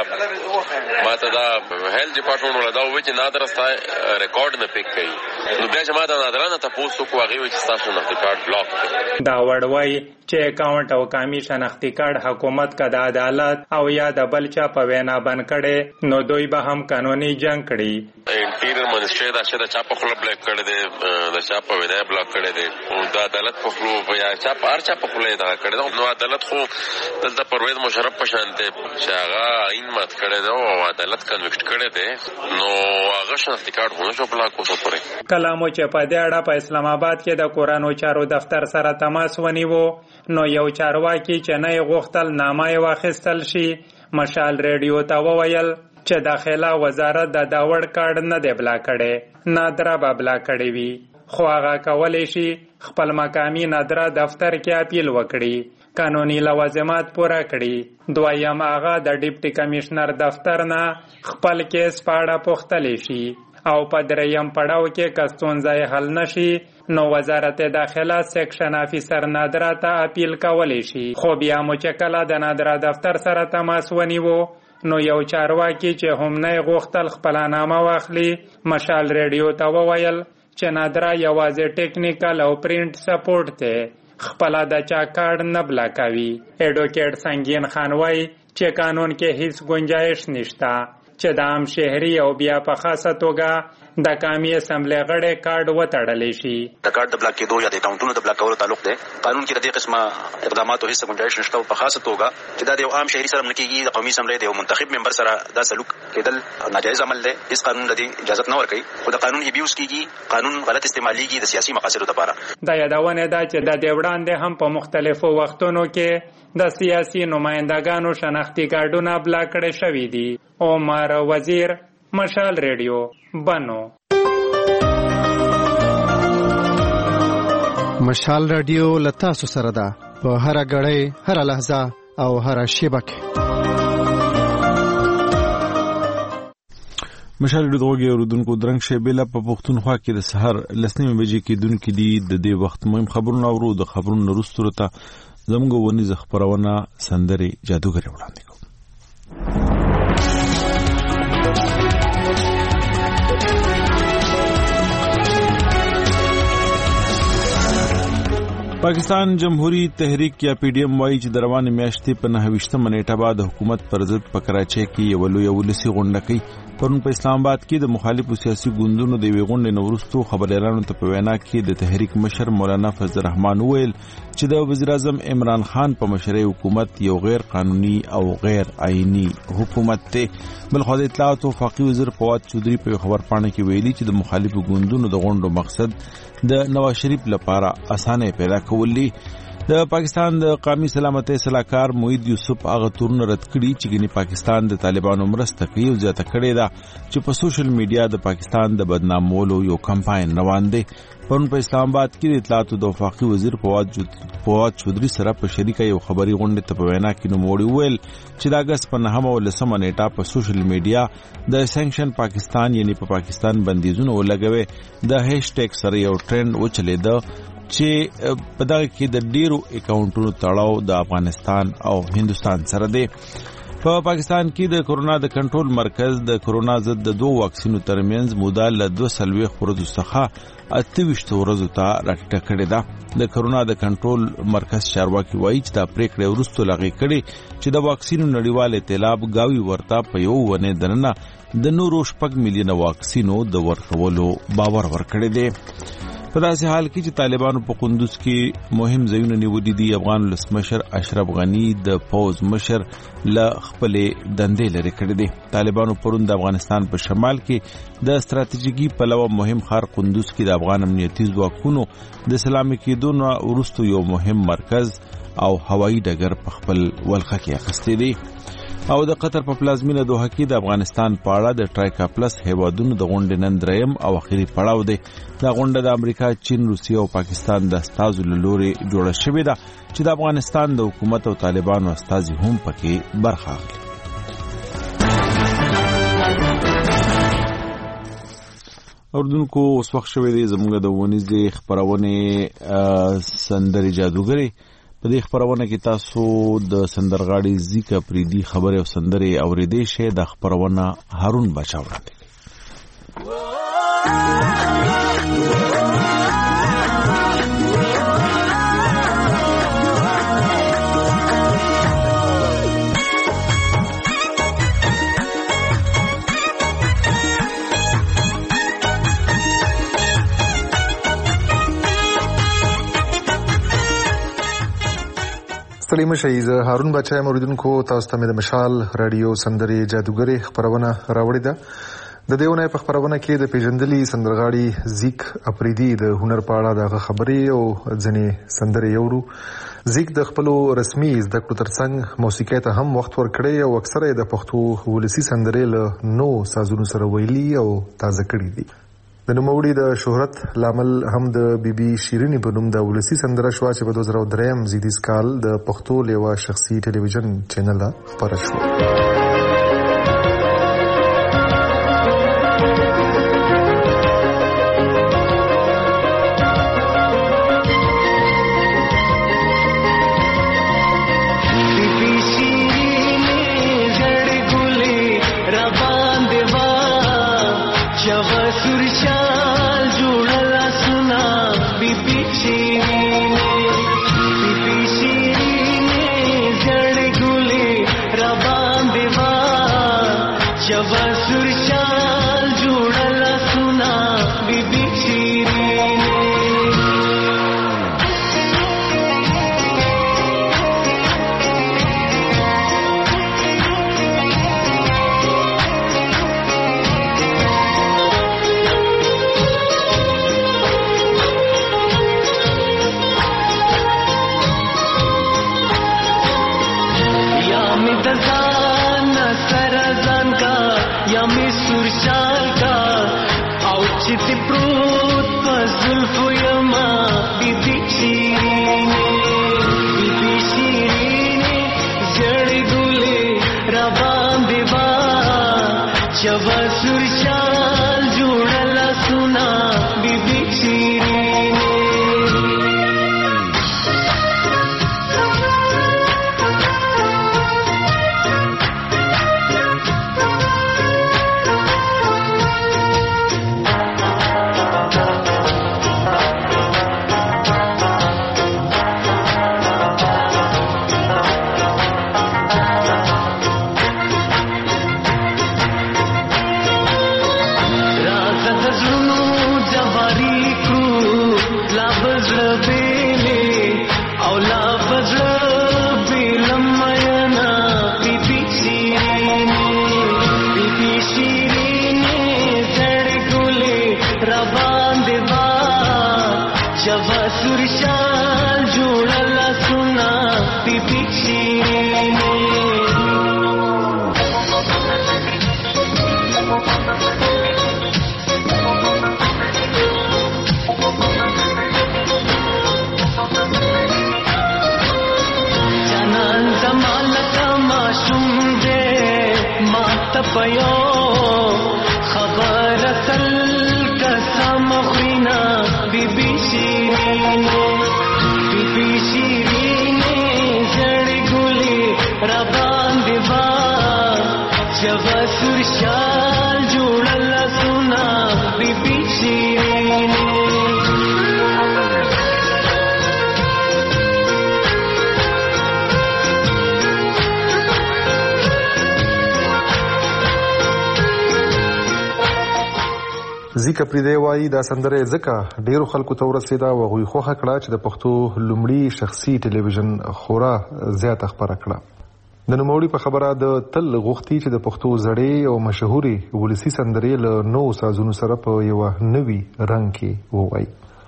بیا ما ته دا هیلث ډپارټمنټ والا دا وویل چې نادره ستا ریکارډ نه پیک کوي. نو بیا چې ما د نادره نه تپوس وکړو هغې وویل چې ستا شناختی کارت بلاک دی. داوود وایي چې اکاونټ او قومي شناختی کارت حکومت که د عدالت او یا د بل چا په وینا بند کړي نو دوی به هم قانوني جنګ کړي. انټیریر منسټري دا چې د چا په خوله بلاک کړی دی د چا په وینا بلاک کړی دی او د عدالت په خوله یا چا په هر چا په خوله دغه کړی دی. نو عدالت خو دلته پرویز مشرف په شان دی چې هغه آئین مات کړی دی او عدالت کنویکټ کړی دی نو هغه شناختی کارت خو نشو بلاک وسو پرې. کله مو چې په دې اړه په اسلام آباد کې د کورانو چارو دفتر سره تماس ونیو نو یو چارواکي چې نه غوښتل نامه واخیستل شي مشال ریډیو ته وویل چې داخله وزارت د داوړ کارت نه دی بلا کړي نادره به بلا کړي وي خو هغه کولی شي خپل مقامی نادره دفتر کې اپیل وکړي قانوني لوازمات پوره کړي. دویم هغه د ډیپټي کمشنر دفتر نه خپل کیس په اړه پوښتلی شي او په 3م پړاو کې که ستونزه حل نشي نو وزارت داخله سیکشن افیسر نادره ته اپیل کولی شي. خو بیا مو چې کله د نادره دفتر سره تماس ونیو نو یو چارواکي چې هم نه غوښتل خپله نامه واخلي مشال ریډیو ته وویل چې نادره یوازې ټیکنیکل او پرینټ سپورټ دی خپله د چا کارت نه بلا کوي. ایډوکیټ سنگین خان وایي چې قانون کې هیڅ گنجایش نشته چې د عام شهري او بیا په خاصه توګه د قومي اسمبلی غړي کارډ وتړلی شي. د کارډ د بلاک کېدو یا د اکاونټونو د بلاک کولو تعلق دی. قانون کې د دې قسمه اقداماتو هیڅ ګنجایش نشته په خاصه توګه چې دا د یو عام شهري سره نه کېږي. د قومي اسمبلی د یو منتخب ممبر سره دا سلوک کېدل ناجایز عمل دی. هیڅ قانون د دې اجازه نه ورکوي. خو د قانون ابیوز کېږي، قانون غلط استعمالېږي د سیاسي مقاصدو لپاره. دا یادونه ده چې د دې وړاندې هم په مختلفو وختونو کې د سیاسي نمائندګانو شناختي کارډونه بلاک کړي شوي دي. عمر وزیر، مشال ریډیو، بنو. مشال ریډیو لتا سره ده په هر غړې، هر لحظه او هر شیبه کې. مشال ریډیو دغه اوردونکو درنګ شیبه په پښتونخوا کې د سحر لسنیمه بجې کې دونکو دي د دې وخت مهم خبرونه اورو. د خبرونو وروسته ته زموږ ونیز خبرونه سندري جادوګر وړاندې کوم. پاکستان جمهوری تحریک یا پی ډی ایم وايي چې د روانې میاشتې په 29 نیټه بعد حکومت پر ضد په کراچۍ کې یو لوی ولسی غونډه کوي. پرون په اسلام آباد کې د مخالفو سیاسي ګوندونو د وی غونډې نورستو خبريالانو ته په وینا کې د تحریک مشر مولانا فضل الرحمن ویل چې د وزیر اعظم عمران خان په مشرۍ حکومت یو غیر قانوني او غیر آئینی حکومت ته. بل خو د اطلاعات او وفاقي وزیر فواد چودري په خبر پاڼه کې ویلي چې د مخالفو ګوندونو د غونډو مقصد د نواز شریف لپاره اسانه پیدا کول دي. د پاکستان د قومي سلامتۍ صلاحکار موحد یوسف هغه تورونه رد کړي چې ګنې پاکستان د طالبانو مرسته کوي او زیاته کړې ده چې په سوشل میډیا د پاکستان د بدنامولو یو کمپاین روان دی. پرون په اسلام آباد کې د اطلاعات او وفاقي وزیر فواد چودري سره په شریکه یو خبري غونډه ته په وینا کې نوموړي ویل چې د اگست په 9 او 10 نیټه په سوشل میډیا د سانکشن پاکستان یعنی په پاکستان بندیزونه ولګوي د هاشټیګ سره یو ټرند وچلیده چې په دغه کې د ډیرو اکاونټونو تړاو د افغانستان او هندستان سره دی. په پاکستان کې د کورونا د کنټرول مرکز د کورونا ضد د 2 واکسینو ترمنځ موده له 2 ورځو څخه 28 ورځو ته راټیټه کړې ده. د کورونا د کنټرول مرکز چارواکي وایي چې دا پریکړه وروسته لغوه کړي چې د واکسینو نړیوال ائتلاف گاوی ورته په یو ونه دننه د نورو 6 میلیونه واکسینو د ورکولو باور ورکړی دی. په داسې حال کې چې طالبانو په قندوز کې مهم ځایونه نیولي دي. افغان ولسمشر اشرف غنی د پوز مشر له خپلې دندې لرې کړې دي. طالبانو پرون د افغانستان په شمال کې د ستراتیژیکي پلوه مهم ښار قندوز کې د افغان امنیتي ځواکونو د سلامي کېدو نه وروسته یو مهم مرکز او هوایي ډګر په خپل ولخه کې اخیستی دی. او د قطر په پلازمینه دوحه کې د افغانستان په اړه د ټرایکا پلس هیوادونو د غونډې نن دریم او اخیری پړاو دی. دا غونډه د امریکا، چین، روسیه او پاکستان د استازو له لوري جوړه شوې ده چې د افغانستان د حکومت او طالبانو استازي هم پکې برخه اخلي. اوردونکو اوس وخت شوی دی زموږ د ونیزې خبرونه سندري جادوګري. په دې خبرونه کې تاسو د سندرغاړي زیکا پریدي خبره او سندري اوریدې شه. د خبرونه هارون بچا وړاندې. سلام شهیز هارون بچای موریدونکو تاسو ته د مشال رادیو سندري جادوګری خبرونه راوړی ده. د دیونه په خبرونه کې د پیژندلي سندرغاړي زیک اپریدي د هنر په اړه د خبرې او ځنې سندري یورو. زیک د خپل رسمي زده کړو ترڅنګ موسیقي ته هم وخت ورکړي او اکثره د پښتو ولسی سندري له نو سازونو سره ویلي او تازه کړي دي. د نوموړي د شهرت لامل هم د بی بی شیرینی په نوم د ولسی سندره شو چې په 2003 زیدیز کال د پښتو لیوا شخصي ټلویزیون چینل خبره شو. सुर शाल जुड़ला सुना می دزان سرزان کا یا می سرشال کا او چت پروت پزلف یما بی بی شیرینی زړی ګلې را باندې وا چوا سرشال جوړل سنا بی بی شیرینی پيو خبر اصل قسم خوینا بی بی شیرینی زړی ګلې را باندې وا جوا سرشال جوړل سنا بی بی شیرینی زیکه پریدي وایي دا سندره ځکه ډیرو خلکو ته ورسېده او هغوی خوښه کړه چې د پښتو لومړي شخصي ټلویزیون خورا زیاته خپره کړه. د نوموړي په خبره د تل غوښتي چې د پښتو زړې او مشهوري ولسي سندرې له نوو سازونو سره په یوه نوي رنګ کې ووایي.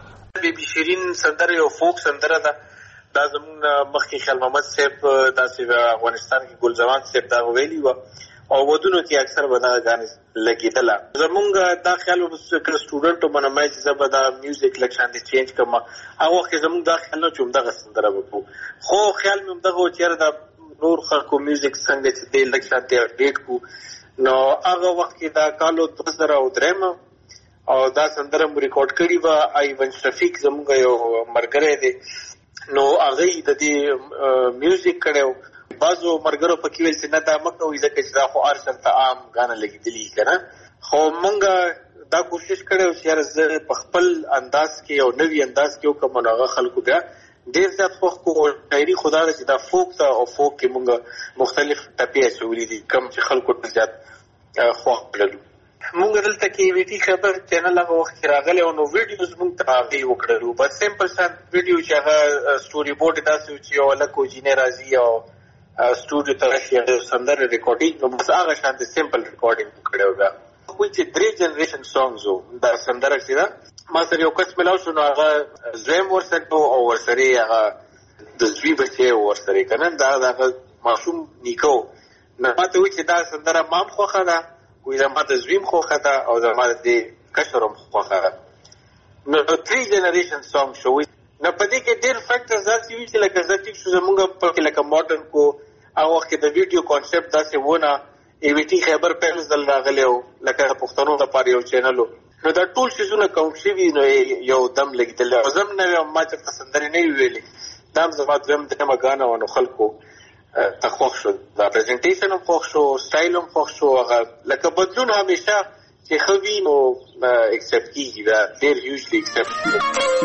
بی بی شیرین سندره یو فوک سندره ده. دا زموږ مخکې خیال محمد صاحب داسې افغانستان کې ګل زمان صاحب دا ویلي وه او ودونو کې اکثر به دا غانې لګېدله. زمونږ دا خیال کله سټوډنټ وم نو چې زه به دا میوزیک لږ شانې چینج کړم. هغه وخت کې زمونږ دا خیال نه و چې همدغه سندره به کوو، خو خیال مې همدغه و چې یاره دا نور خلکو میوزیک څنګه چې دی لږ شانې اپډیټ کړو. نو هغه وخت کې دا کالو 2003 او دا سندره مو ریکارډ کړې وه. ایون شفیق زمونږ یو ملګری دی، نو هغه یې د دې میوزیک کړی و. بعضو ملګرو پکې ویل چې نه دا مه کوئ ځکه چې دا خو هر چېرته عام ګانه لګېدلي که نه. خو مونږ دا کوشش کړی و چې یاره زه په خپل انداز کې یو نوي انداز کې وکړم نو هغه خلکو بیا ډېر زیات خوښ کړو. او شاعري خو دا ده چې دا فوک ده او فوک کې مونږ مختلف ټپې اچولي دي کوم چې خلکو ډېر زیات خوښ کړلو. مونږ دلته کې ویټي خبر چینل هغه وخت کې راغلی او نو ویډیوز مونږ ته هغې وکړلو. بس سمپل شان ویډیو چې هغه سټوري بورډ یې داسې و چې یو هلک و جینۍ راځي او سټوډیو ته راشي هغه سندره ریکارډینګ، نو بس هغه شانتې سمپل ریکارډینګ وکړی و. بیا کوم چې 3 جنریشن سانګز و دا سندره چې ده ما سره یو کس ملاو شو نو هغه زویم ورسره او ورسره هغه د زوی بچی ورسره که نه دا هغه ماشوم نیکه و. نو ما ته وایي چې دا سندره ما هم خوښه ده، وایي زما د زوی هم خوښه ده او زما د دې کشر هم خوښه ده. نو 3 جنریشن سانګ شو. نو په دې کې ډېر فیکټرز داسې وي چې لکه زه ټیک شو زمونږ پکې لکه ماډرن کو هغه وخت کې د ویډیو کانسپټ داسې ونه ای وي ټي خیبر پیلز دل راغلی و لکه د پښتنو لپاره یو چینل و. نو دا ټول څیزونه کاونټ شوي نو یو دم لګېدلی او زه هم نه ویم ما چېرته سندرې نه وي ویلې. دا هم زما دویم درېیمه ګانه وه نو خلکو ته خوښ شو. دا پرزنټیشن هم خوښ شو، سټایل هم خوښ شو. هغه لکه بدلون همیشه چې ښه وي نو اکسپټ کېږي، دا ډېر هیوجلی اکسپټ کېږي.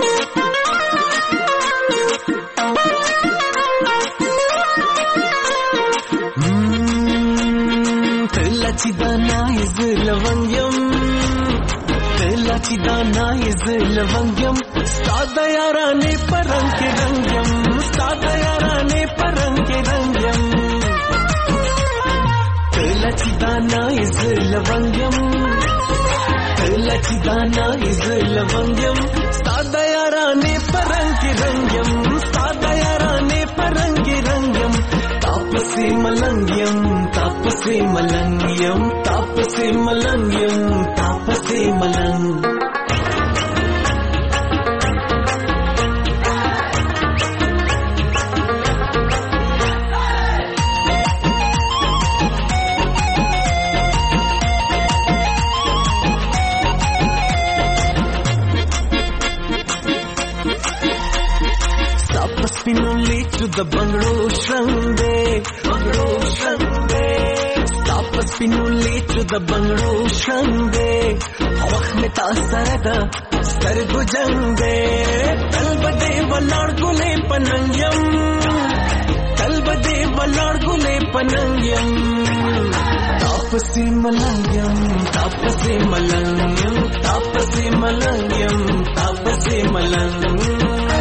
چې دا نایز لونګم تلا چې دا نایز لونګم ستا د یارانې پرنګ کې رنګم ستا د یارانې پرنګ کې رنګم تلا چې دا نایز لونګم تلا چې دا نایز لونګم ستا د یارانې پرنګ کې رنګم ستا د یارانې پرنګ کې رنګم تاسو tapasimalaŋ the bungalow shrande stop spinuli to the bungalow shrande wakh mein tasarada sargu jande talbade valargule panangyam tapasimalangyam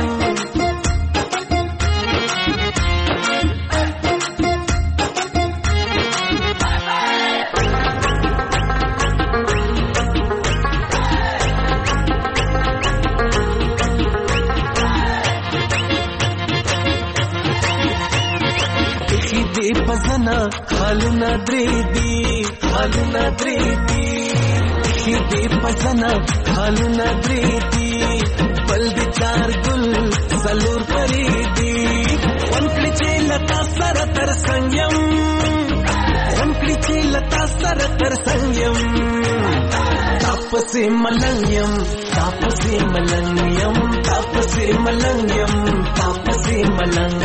Haluna dridi khide pasana haluna dridi baldi char gul salur paridi wankliche lata saratar sangyam tapase malangyam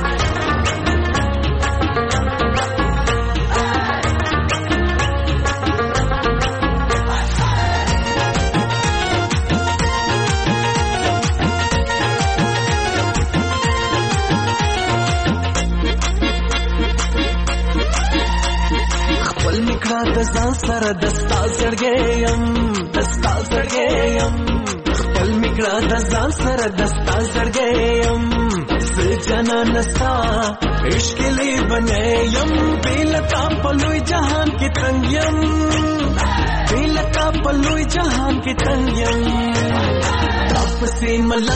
ځان سره دستا زړګیم خپل میکړه د ځان سره دستا زړګیم سجنا نستا عشق لی بنیم بیلتا پلوی جهان کی تنگیم تاپسی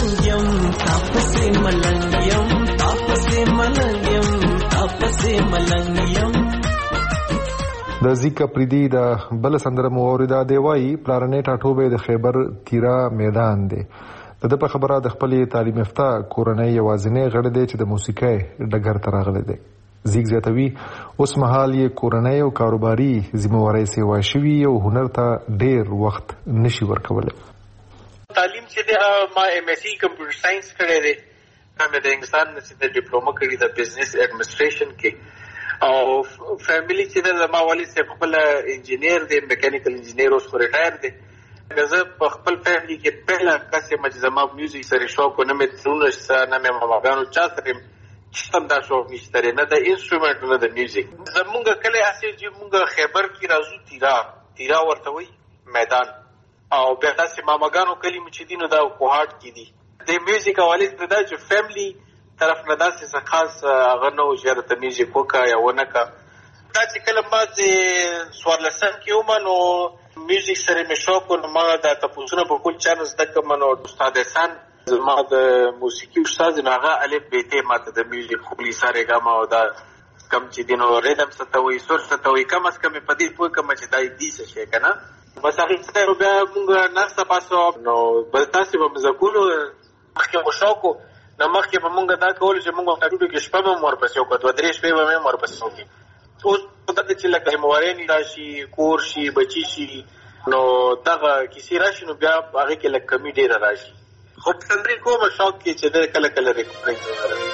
ملنگیم د زیکا پریدي د بل سندره موردا دیوای پلارنې ټاټوبه د خیبر تیرا میدان دی د په خبره د خپل تعلیم یافته کورنۍ یوازینی غړ دی چې د موسیقۍ ډګر ته راغلی دی زیګ زیاتوي اوس مهال یې کورنۍ او کاروباري ذمہواري سیوا شوی او هنر ته ډیر وخت نشي ورکولی تعلیم چې ما ایم ایس سی کمپیوټر ساينس کړی دی مې د انګلیسان چې د ډیپلوما کړی د بزنس ایڈمنسټریشن کې او فیملی چې د ما والد صاحب خپل انجینیر دی میکانیکل انجینیر اوس ریټایر دی زه په خپل فیملی کې پهلا کسه مجزما میوزیک سره شوق نه مې ترونه نه مې ماماګانو چا سره چې دا شوق نشته نه د انسټرومنټ نه د میوزیک زمونږ کله اسې چې مونږ خیبر کې راځو تیرا ورته وي میدان او بیا تاسو ماماګانو کلی چې دینو دا کوهاټ کې دي د میوزیک حواله دا چې فیملی طرف نه داسې خاص غنو جرته میوزیک وکا یا ونکا دا چې کله ما د سوالسن کې ومنو میوزیک سره مې شوق نو ما دا تاسو په کول چانس دک منو استاد احسان ما د موسیقي استاد ناغه الف بیت ماته د میوزیک خولي سره ګما او دا کم چې دینو ریدم ستوي سور ستوي کم اس کم په دې پوي کم چې دای دي څه شي کنه بس هغه څه بیا موږ ناسه پاسو نو بل تاسو به مزکولو مخکې شوق نو مخکې به موږ دا کول چې موږ ټاټو کې شپه به مور پسې وکړو 2-3 شپې به مور پسې وکړو اوس په دې چې لکه موارین راشي کور شي بچی شي نو دغه کیسې راشي نو بیا هغه کې لکه کمی ډیر راشي خو څنګه کوم شوق کې چې د کله کله ریکورډینګ وکړي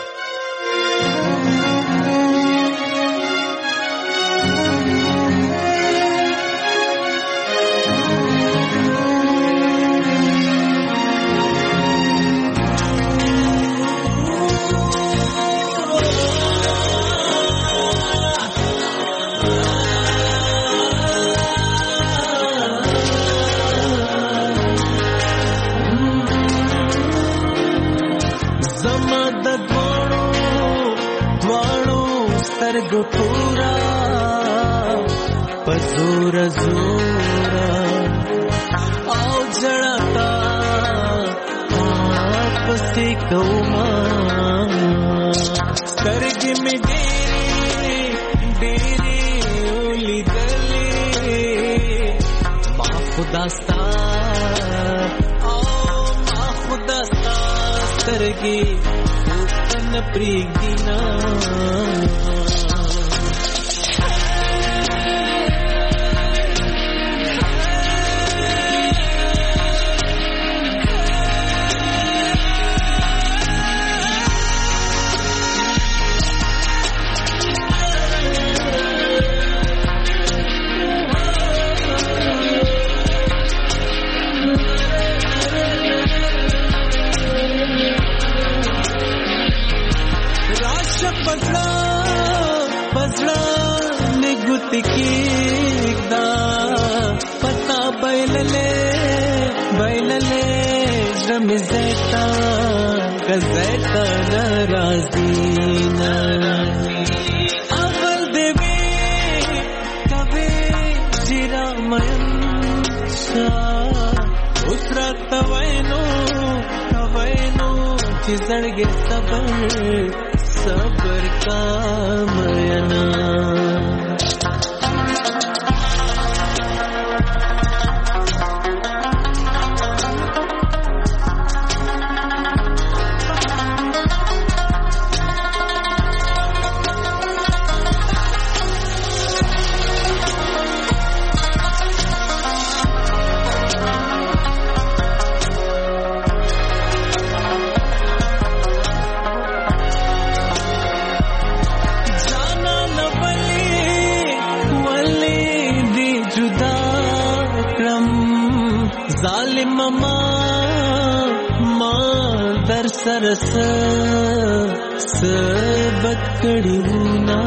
پورا پزور زورا او جڑتا آپ سے کوما سرگ میں ڈیرے داستا او ما خدا سترګي وطن پریږدینا کېږدا پتا بایللې ژمې زیتا غزیتا ناراضینا اول دې وې کبه جرامن شا اوس راته وینو چې زړګې صبر کا مینا सरस सबक कड़ीना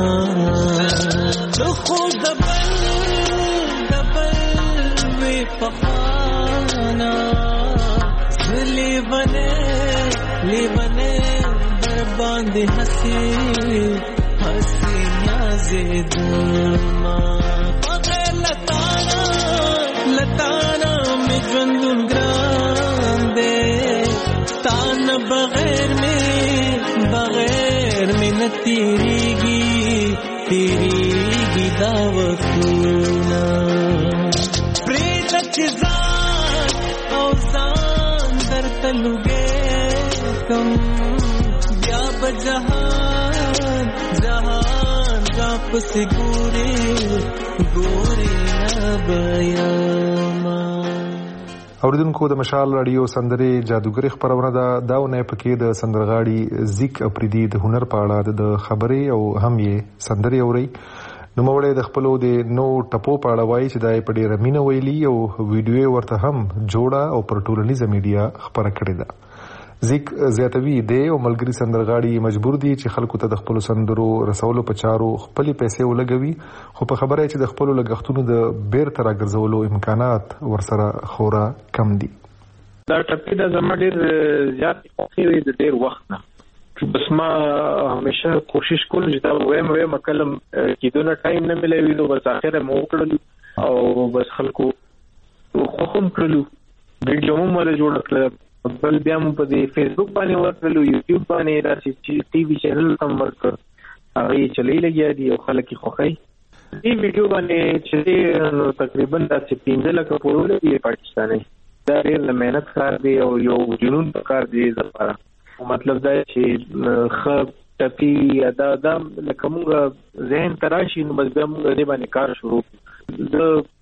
तो खुद दबल वे पखाना ले बने बर्बाद हंसी नाज़े दुमा बगैर लताना में जंदुन ग्रांदे तान बगैर में न तेरीगी दावतूना प्रीत चिज़ान औज़ान दर तलुगे कम या बजहान जहान गाप से गोरे नबयामा اوریدونکو د مشال رادیو سندرې جادوګری خبرونه دا ونه پکې د سندرغاړي زیک افریدي د هنر په اړه د خبرې او هم یې سندرې اوري نو موږ د خپلو د نو ټپو په اړه وایي چې دا په ډېر مینه ویلي او ویډیو ورته هم جوړه او پر ټولنیزه میډیا خبره کړې ده زیک زیاتوي دی او ملګری سندرغاړي مجبور دي چې خلکو ته د خپل سندرو رسولو په چارو خپل پیسې ولګوي خو په خبره چې د خپل لګښتونو د بیرته راګرځولو امکانات ورسره خورا کم دي دا ټپي د زما ډېر زیات خوښي د ډېر وخت نه بس ما همیشه کوشش کول چې دا وایم کلم کیدونه ټایم نه ملوي نو بس اخره مو وکړل او بس خلکو خوښم کړلو ویډیو مو مله جوړ کړل بل بیا مو په فیسبوک باندې ورکړلو یوټیوب باندې راشي چې ټي وي چینل هم ورکړ هغه چلې لګیا دي او خلک یې خوښي دې ویډیو باندې چې تقریبا 15 لک پورول دی پاکستاني دا ډېر مهنت کار دی او یو جنون کار دی زپاره مطلب دا چې خب ټپي ادا لکه موږ ذهن تراشي نو بس بیا موږ دې باندې کار شروع د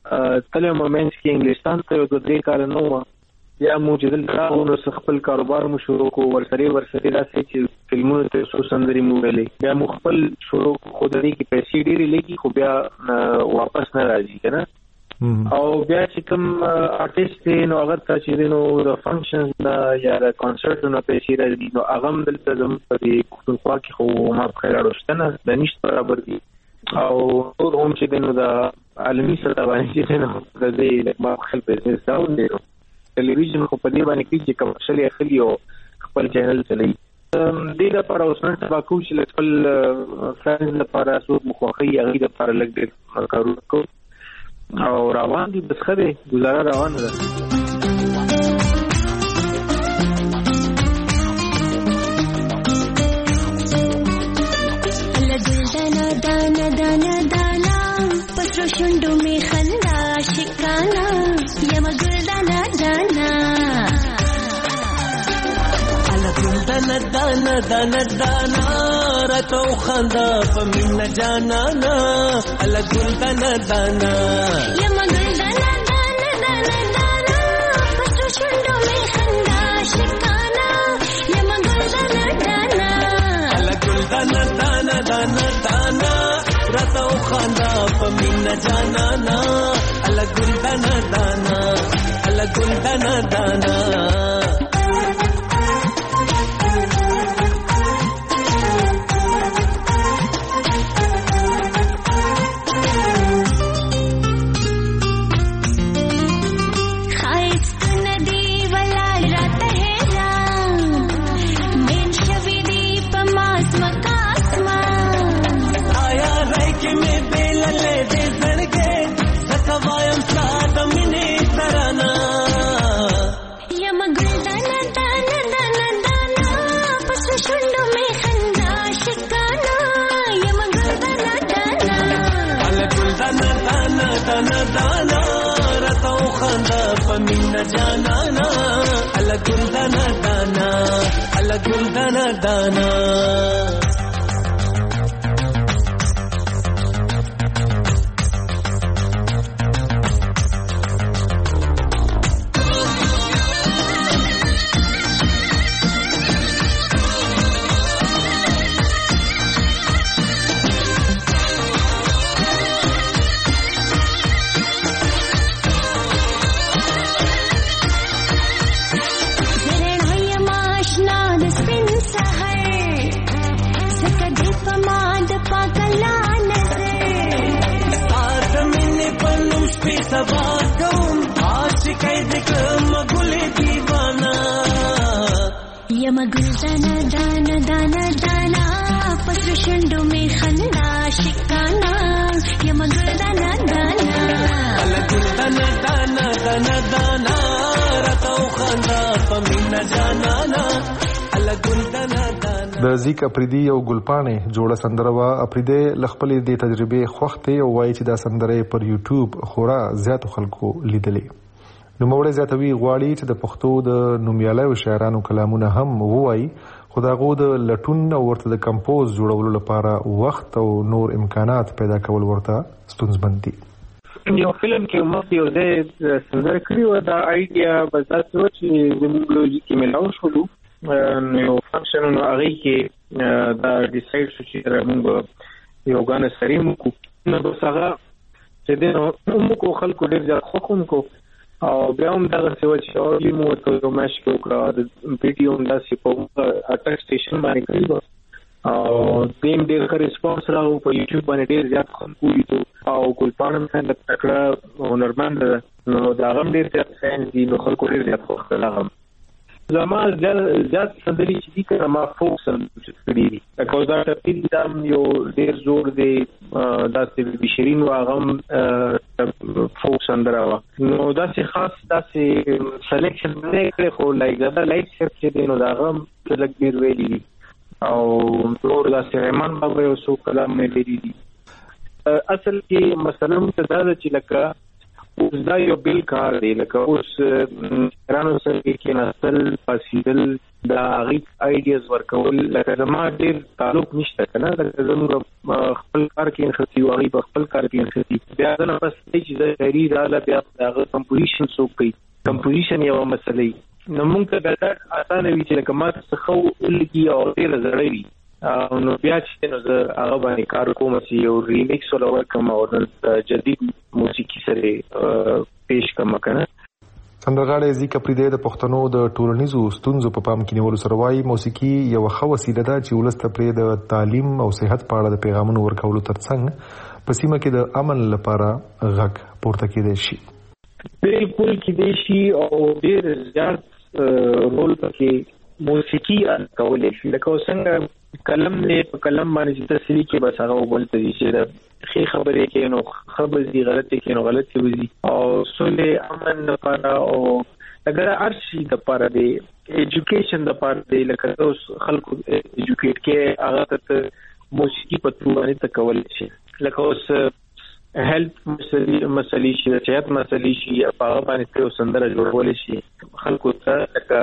تل مومنټس کې انګلستان ته د دې کار نو یا مو چې دلته نو خپل کاروبار مو شروع کو ورسره راسي چې فلمونو ته سو سندري مو ویلې بیا مو خپل شروع خود دې کې پیسې ډېرې لګي خو بیا واپس نه راځي کنه او بیا چې کوم آرټیست نو هغه ته چې نو د فنکشنز یا د کنسرټونو پیسې راځي نو هغه دلته زموږ په پښتونخوا کې خو ما په خیر اړوشتنه د نشته برابر دي او ټول هم چې نو د عالمي سطح باندې چې نو د دې لکه ما خپل بزنس داون دی ټلویزیون خو په دې باندې کې چې کمرشل اخلي او خپل چینل چلایي دې لپاره اوس نن سبا کوم چې خپل فرانس لپاره څو مخوخي هغه لپاره لګ دې کارونه کو او روان دي بس خره گزاره روان ده دانا دانا دانا پسرو شندو می خندا شکانا دانا دانا دانا راتو خندا پمین جانا نا الا ګل دانا دانا یم ګل دانا دانا دانا دانا پسو شندو می خندا شکانا یم ګل دانا دانا الا ګل دانا دانا دانا دانا راتو خندا پمین جانا نا الا ګل دانا دانا الا ګل دانا دانا जाना ना अलग गुलदाना दाना अलग गुलदाना दाना दाना दाना दाना दाना पसु शंडो में खंदा शिकाना यम गुल दाना दाना अलग गुल दाना दाना दाना दाना रतौ खंदा पमिना जाना ना अलग गुल दाना दाना د زیک اپریدي او ګلپانې جوړه سندره وا اپریدي لخپلې د تجربه خوخته او وایي چې دا سندره پر یوټیوب خورا زیات خلکو لیدلې نو موږ زیاتوي غواړي چې د پښتو د نومیالیو شاعرانو کلامونه هم وایي خداغو د لټون او ورته د کمپوز جوړولو لپاره وخت او نور امکانات پیدا کول ورته ستونزمن دي یو فلم کې مخ یو د سندره کړی و دا ایډیا بس تاسو چې زموږ کې ملاو شو نو فنکشن نو هغه کې دا ډیسایډ شو چې موږ یو غانه سریم کو نو څنګه چې د موږ خلکو ډیر ځکه خوم کو او بیا هم دا څه و چې اورلی مو ته یو ماش کې وکړه د ویډیو هم داسې په اټک سټیشن باندې کړی او دیم ډیر ښه ریسپانس راغو په یوټیوب باندې ډیر زیات خلکو لیدو او ګلپانم څنګه تکړه هنرمند نو دا هم ډیر زیات فین دي نو خلکو ډیر زیات خوښ راغم زما زیات سندري چې دي که ما فوک سندري کړي دي لکه دا ترتیب دام یو ډیر زور دی داسې بشرین و هغه فوک سندره وه نو داسې خاص داسې سلیکشن نه کړی خو لایک دا لایک شپ چې دی نو د هغه هم لږ ډېر ویلي دي او نور داسې رحمان بابا یو څو کلام مې ډېرې دي اصل کې مثلا ته دا ده چې لکه اوس دا یو بل کار دی لکه اوس رانو سره کې نسل فاسیدل دا هغې آیډیاز ورکول لکه زما ډېر تعلق نشته که نه لکه زموږ خپل کار کې نښتي او هغې په خپل کار کې نښتي بیا زه نه بس دی چې زه شاعري راغله بیا د هغه کمپوزیشن څوک کوي کمپوزیشن یوه مسله وي نو موږ ته دا اسانه وي چې لکه ما ته څه ښه ولګي او ډېره زړه وي نو بیا چې نو زه هغه باندې کار کوم چې یو ریمیکس ولا ورکم او جدید موسیقي سره پیش کوم کنه سندرغاړي زیک اپریدي د پښتنو د ټولنیزو ستونزو په پام کې نیولو سره وايي موسیقي یو ښه وسیله ده چې ولست پرې د تعلیم او صحت په اړه د پیغامونو ورکولو ترڅنګ په سیمه کې د امن لپاره غږ پورته کېدای شي بالکل کېدای شي او ډېر زیات رول پکې موسیقي کولای شي لکه څنګه کلم دې په کلم باندې تسلی کې بس هغه وبولته دي چې د خې خبرې کې نو خبرې دي غلطي کې نو غلطي وي او سولې امن لپاره او اگر ارشي د لپاره دی ایجوکیشن د لپاره دی لکه اوس خلکو ایجوکیټ کې هغه ته موسیقي په تور باندې تکول شي لکه اوس هیلث مسلې شي صحت مسلې شي په هغه باندې ته سندره جوړول شي خلکو ته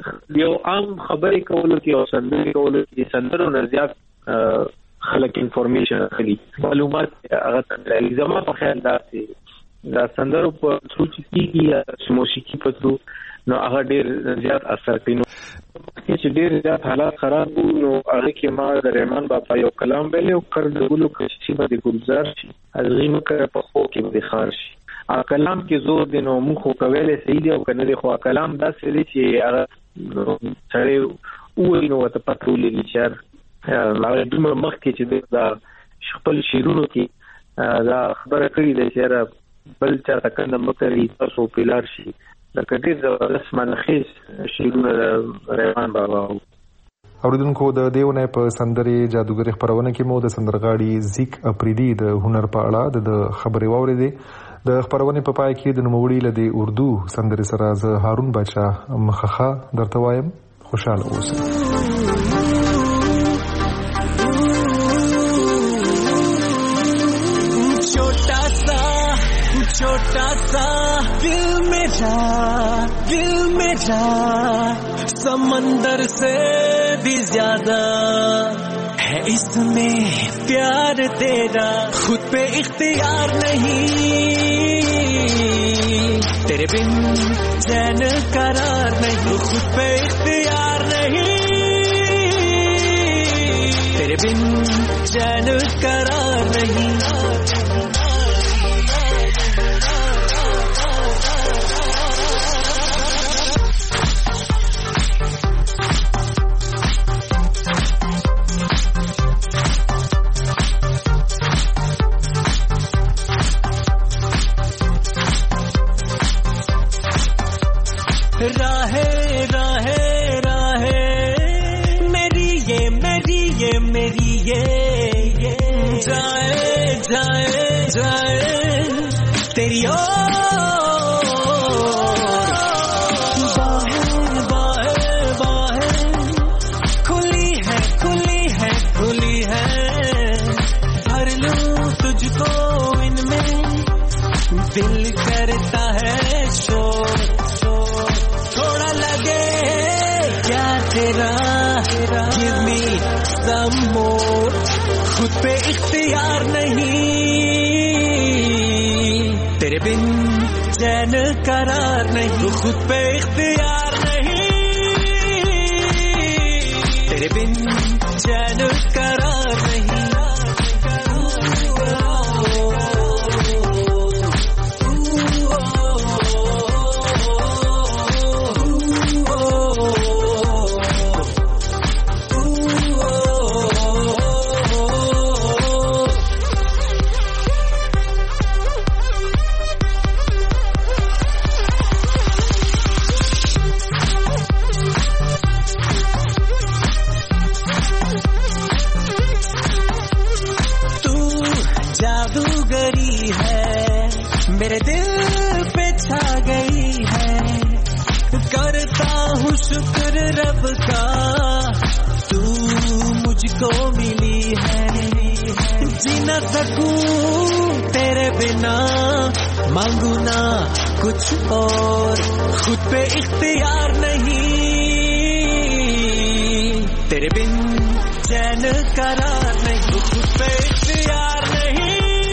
یو عام خبرې کولو کې او سندرې کولو کې سندرو نه زیات خلک انفارمیشن اخلي، معلومات هغه ترلاسه. زما په خیال دا سندرو په څو چې موسیقي په څو نو هغه ډېر زیات اثر کوي. چې ډېر زیات حالات خراب وو نو هغه کې ما د رحمان بابا یو کلام ویلی او کړ ګلو کشي باندې ګلزار شي ازغینو کړه په خو کې به خار شي. ا کلام کې زور دی نو موږ خو کویلې صحیح دی او کنه دی خو کلام داسې دی چې هغه سره وې نو ته پټولې چې هغه دومره مخ کې چې دا خپل شیرونو کې دا خبره کړې ده چې بل چا تکنه مکرې تاسو پیلار شي دا کډیر زبردست منخیز شیرونه رحمان بابا. اوریدونکو د دیونه په سندرې جادوګر خبرونه کې مو د سندرغاړي زیک اپریدي د هنر په اړه د خبرې واورېدې. د خبرونه په پای کې د نوموړي لدی اردو سندرې سره ز هارون بچا مخخه درته وایم خوشاله اوسئ. छोटा सा दिल मेरा समंदर से भी ज्यादा है इसमें प्यार तेरा, खुद पे इख्तियार नहीं, तेरे बिन चैन करार नहीं, खुद पे इख्तियार नहीं, तेरे बिन चैन करार नहीं. मेरी ये जाए तेरी बाहें खुली है भर लूं तुझको इनमें, दिल करता है शोर थोड़ा लगे क्या तेरा, give me some more, खुद पे इख्तियार नहीं, तेरे बिन चैन करार नहीं, खुद पे इख्तियार नहीं, तेरे बिन चैन करार नहीं. मेरे दिल पे छा गई है, करता हूँ शुक्र रब का तू मुझको मिली है, जी न सकूं तेरे बिना, मांगू ना कुछ और, खुद पे इख्तियार नहीं, तेरे बिन चैन करार नहीं, खुद पे इख्तियार नहीं,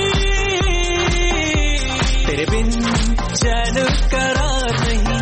तेरे बिन चैन करार नहीं.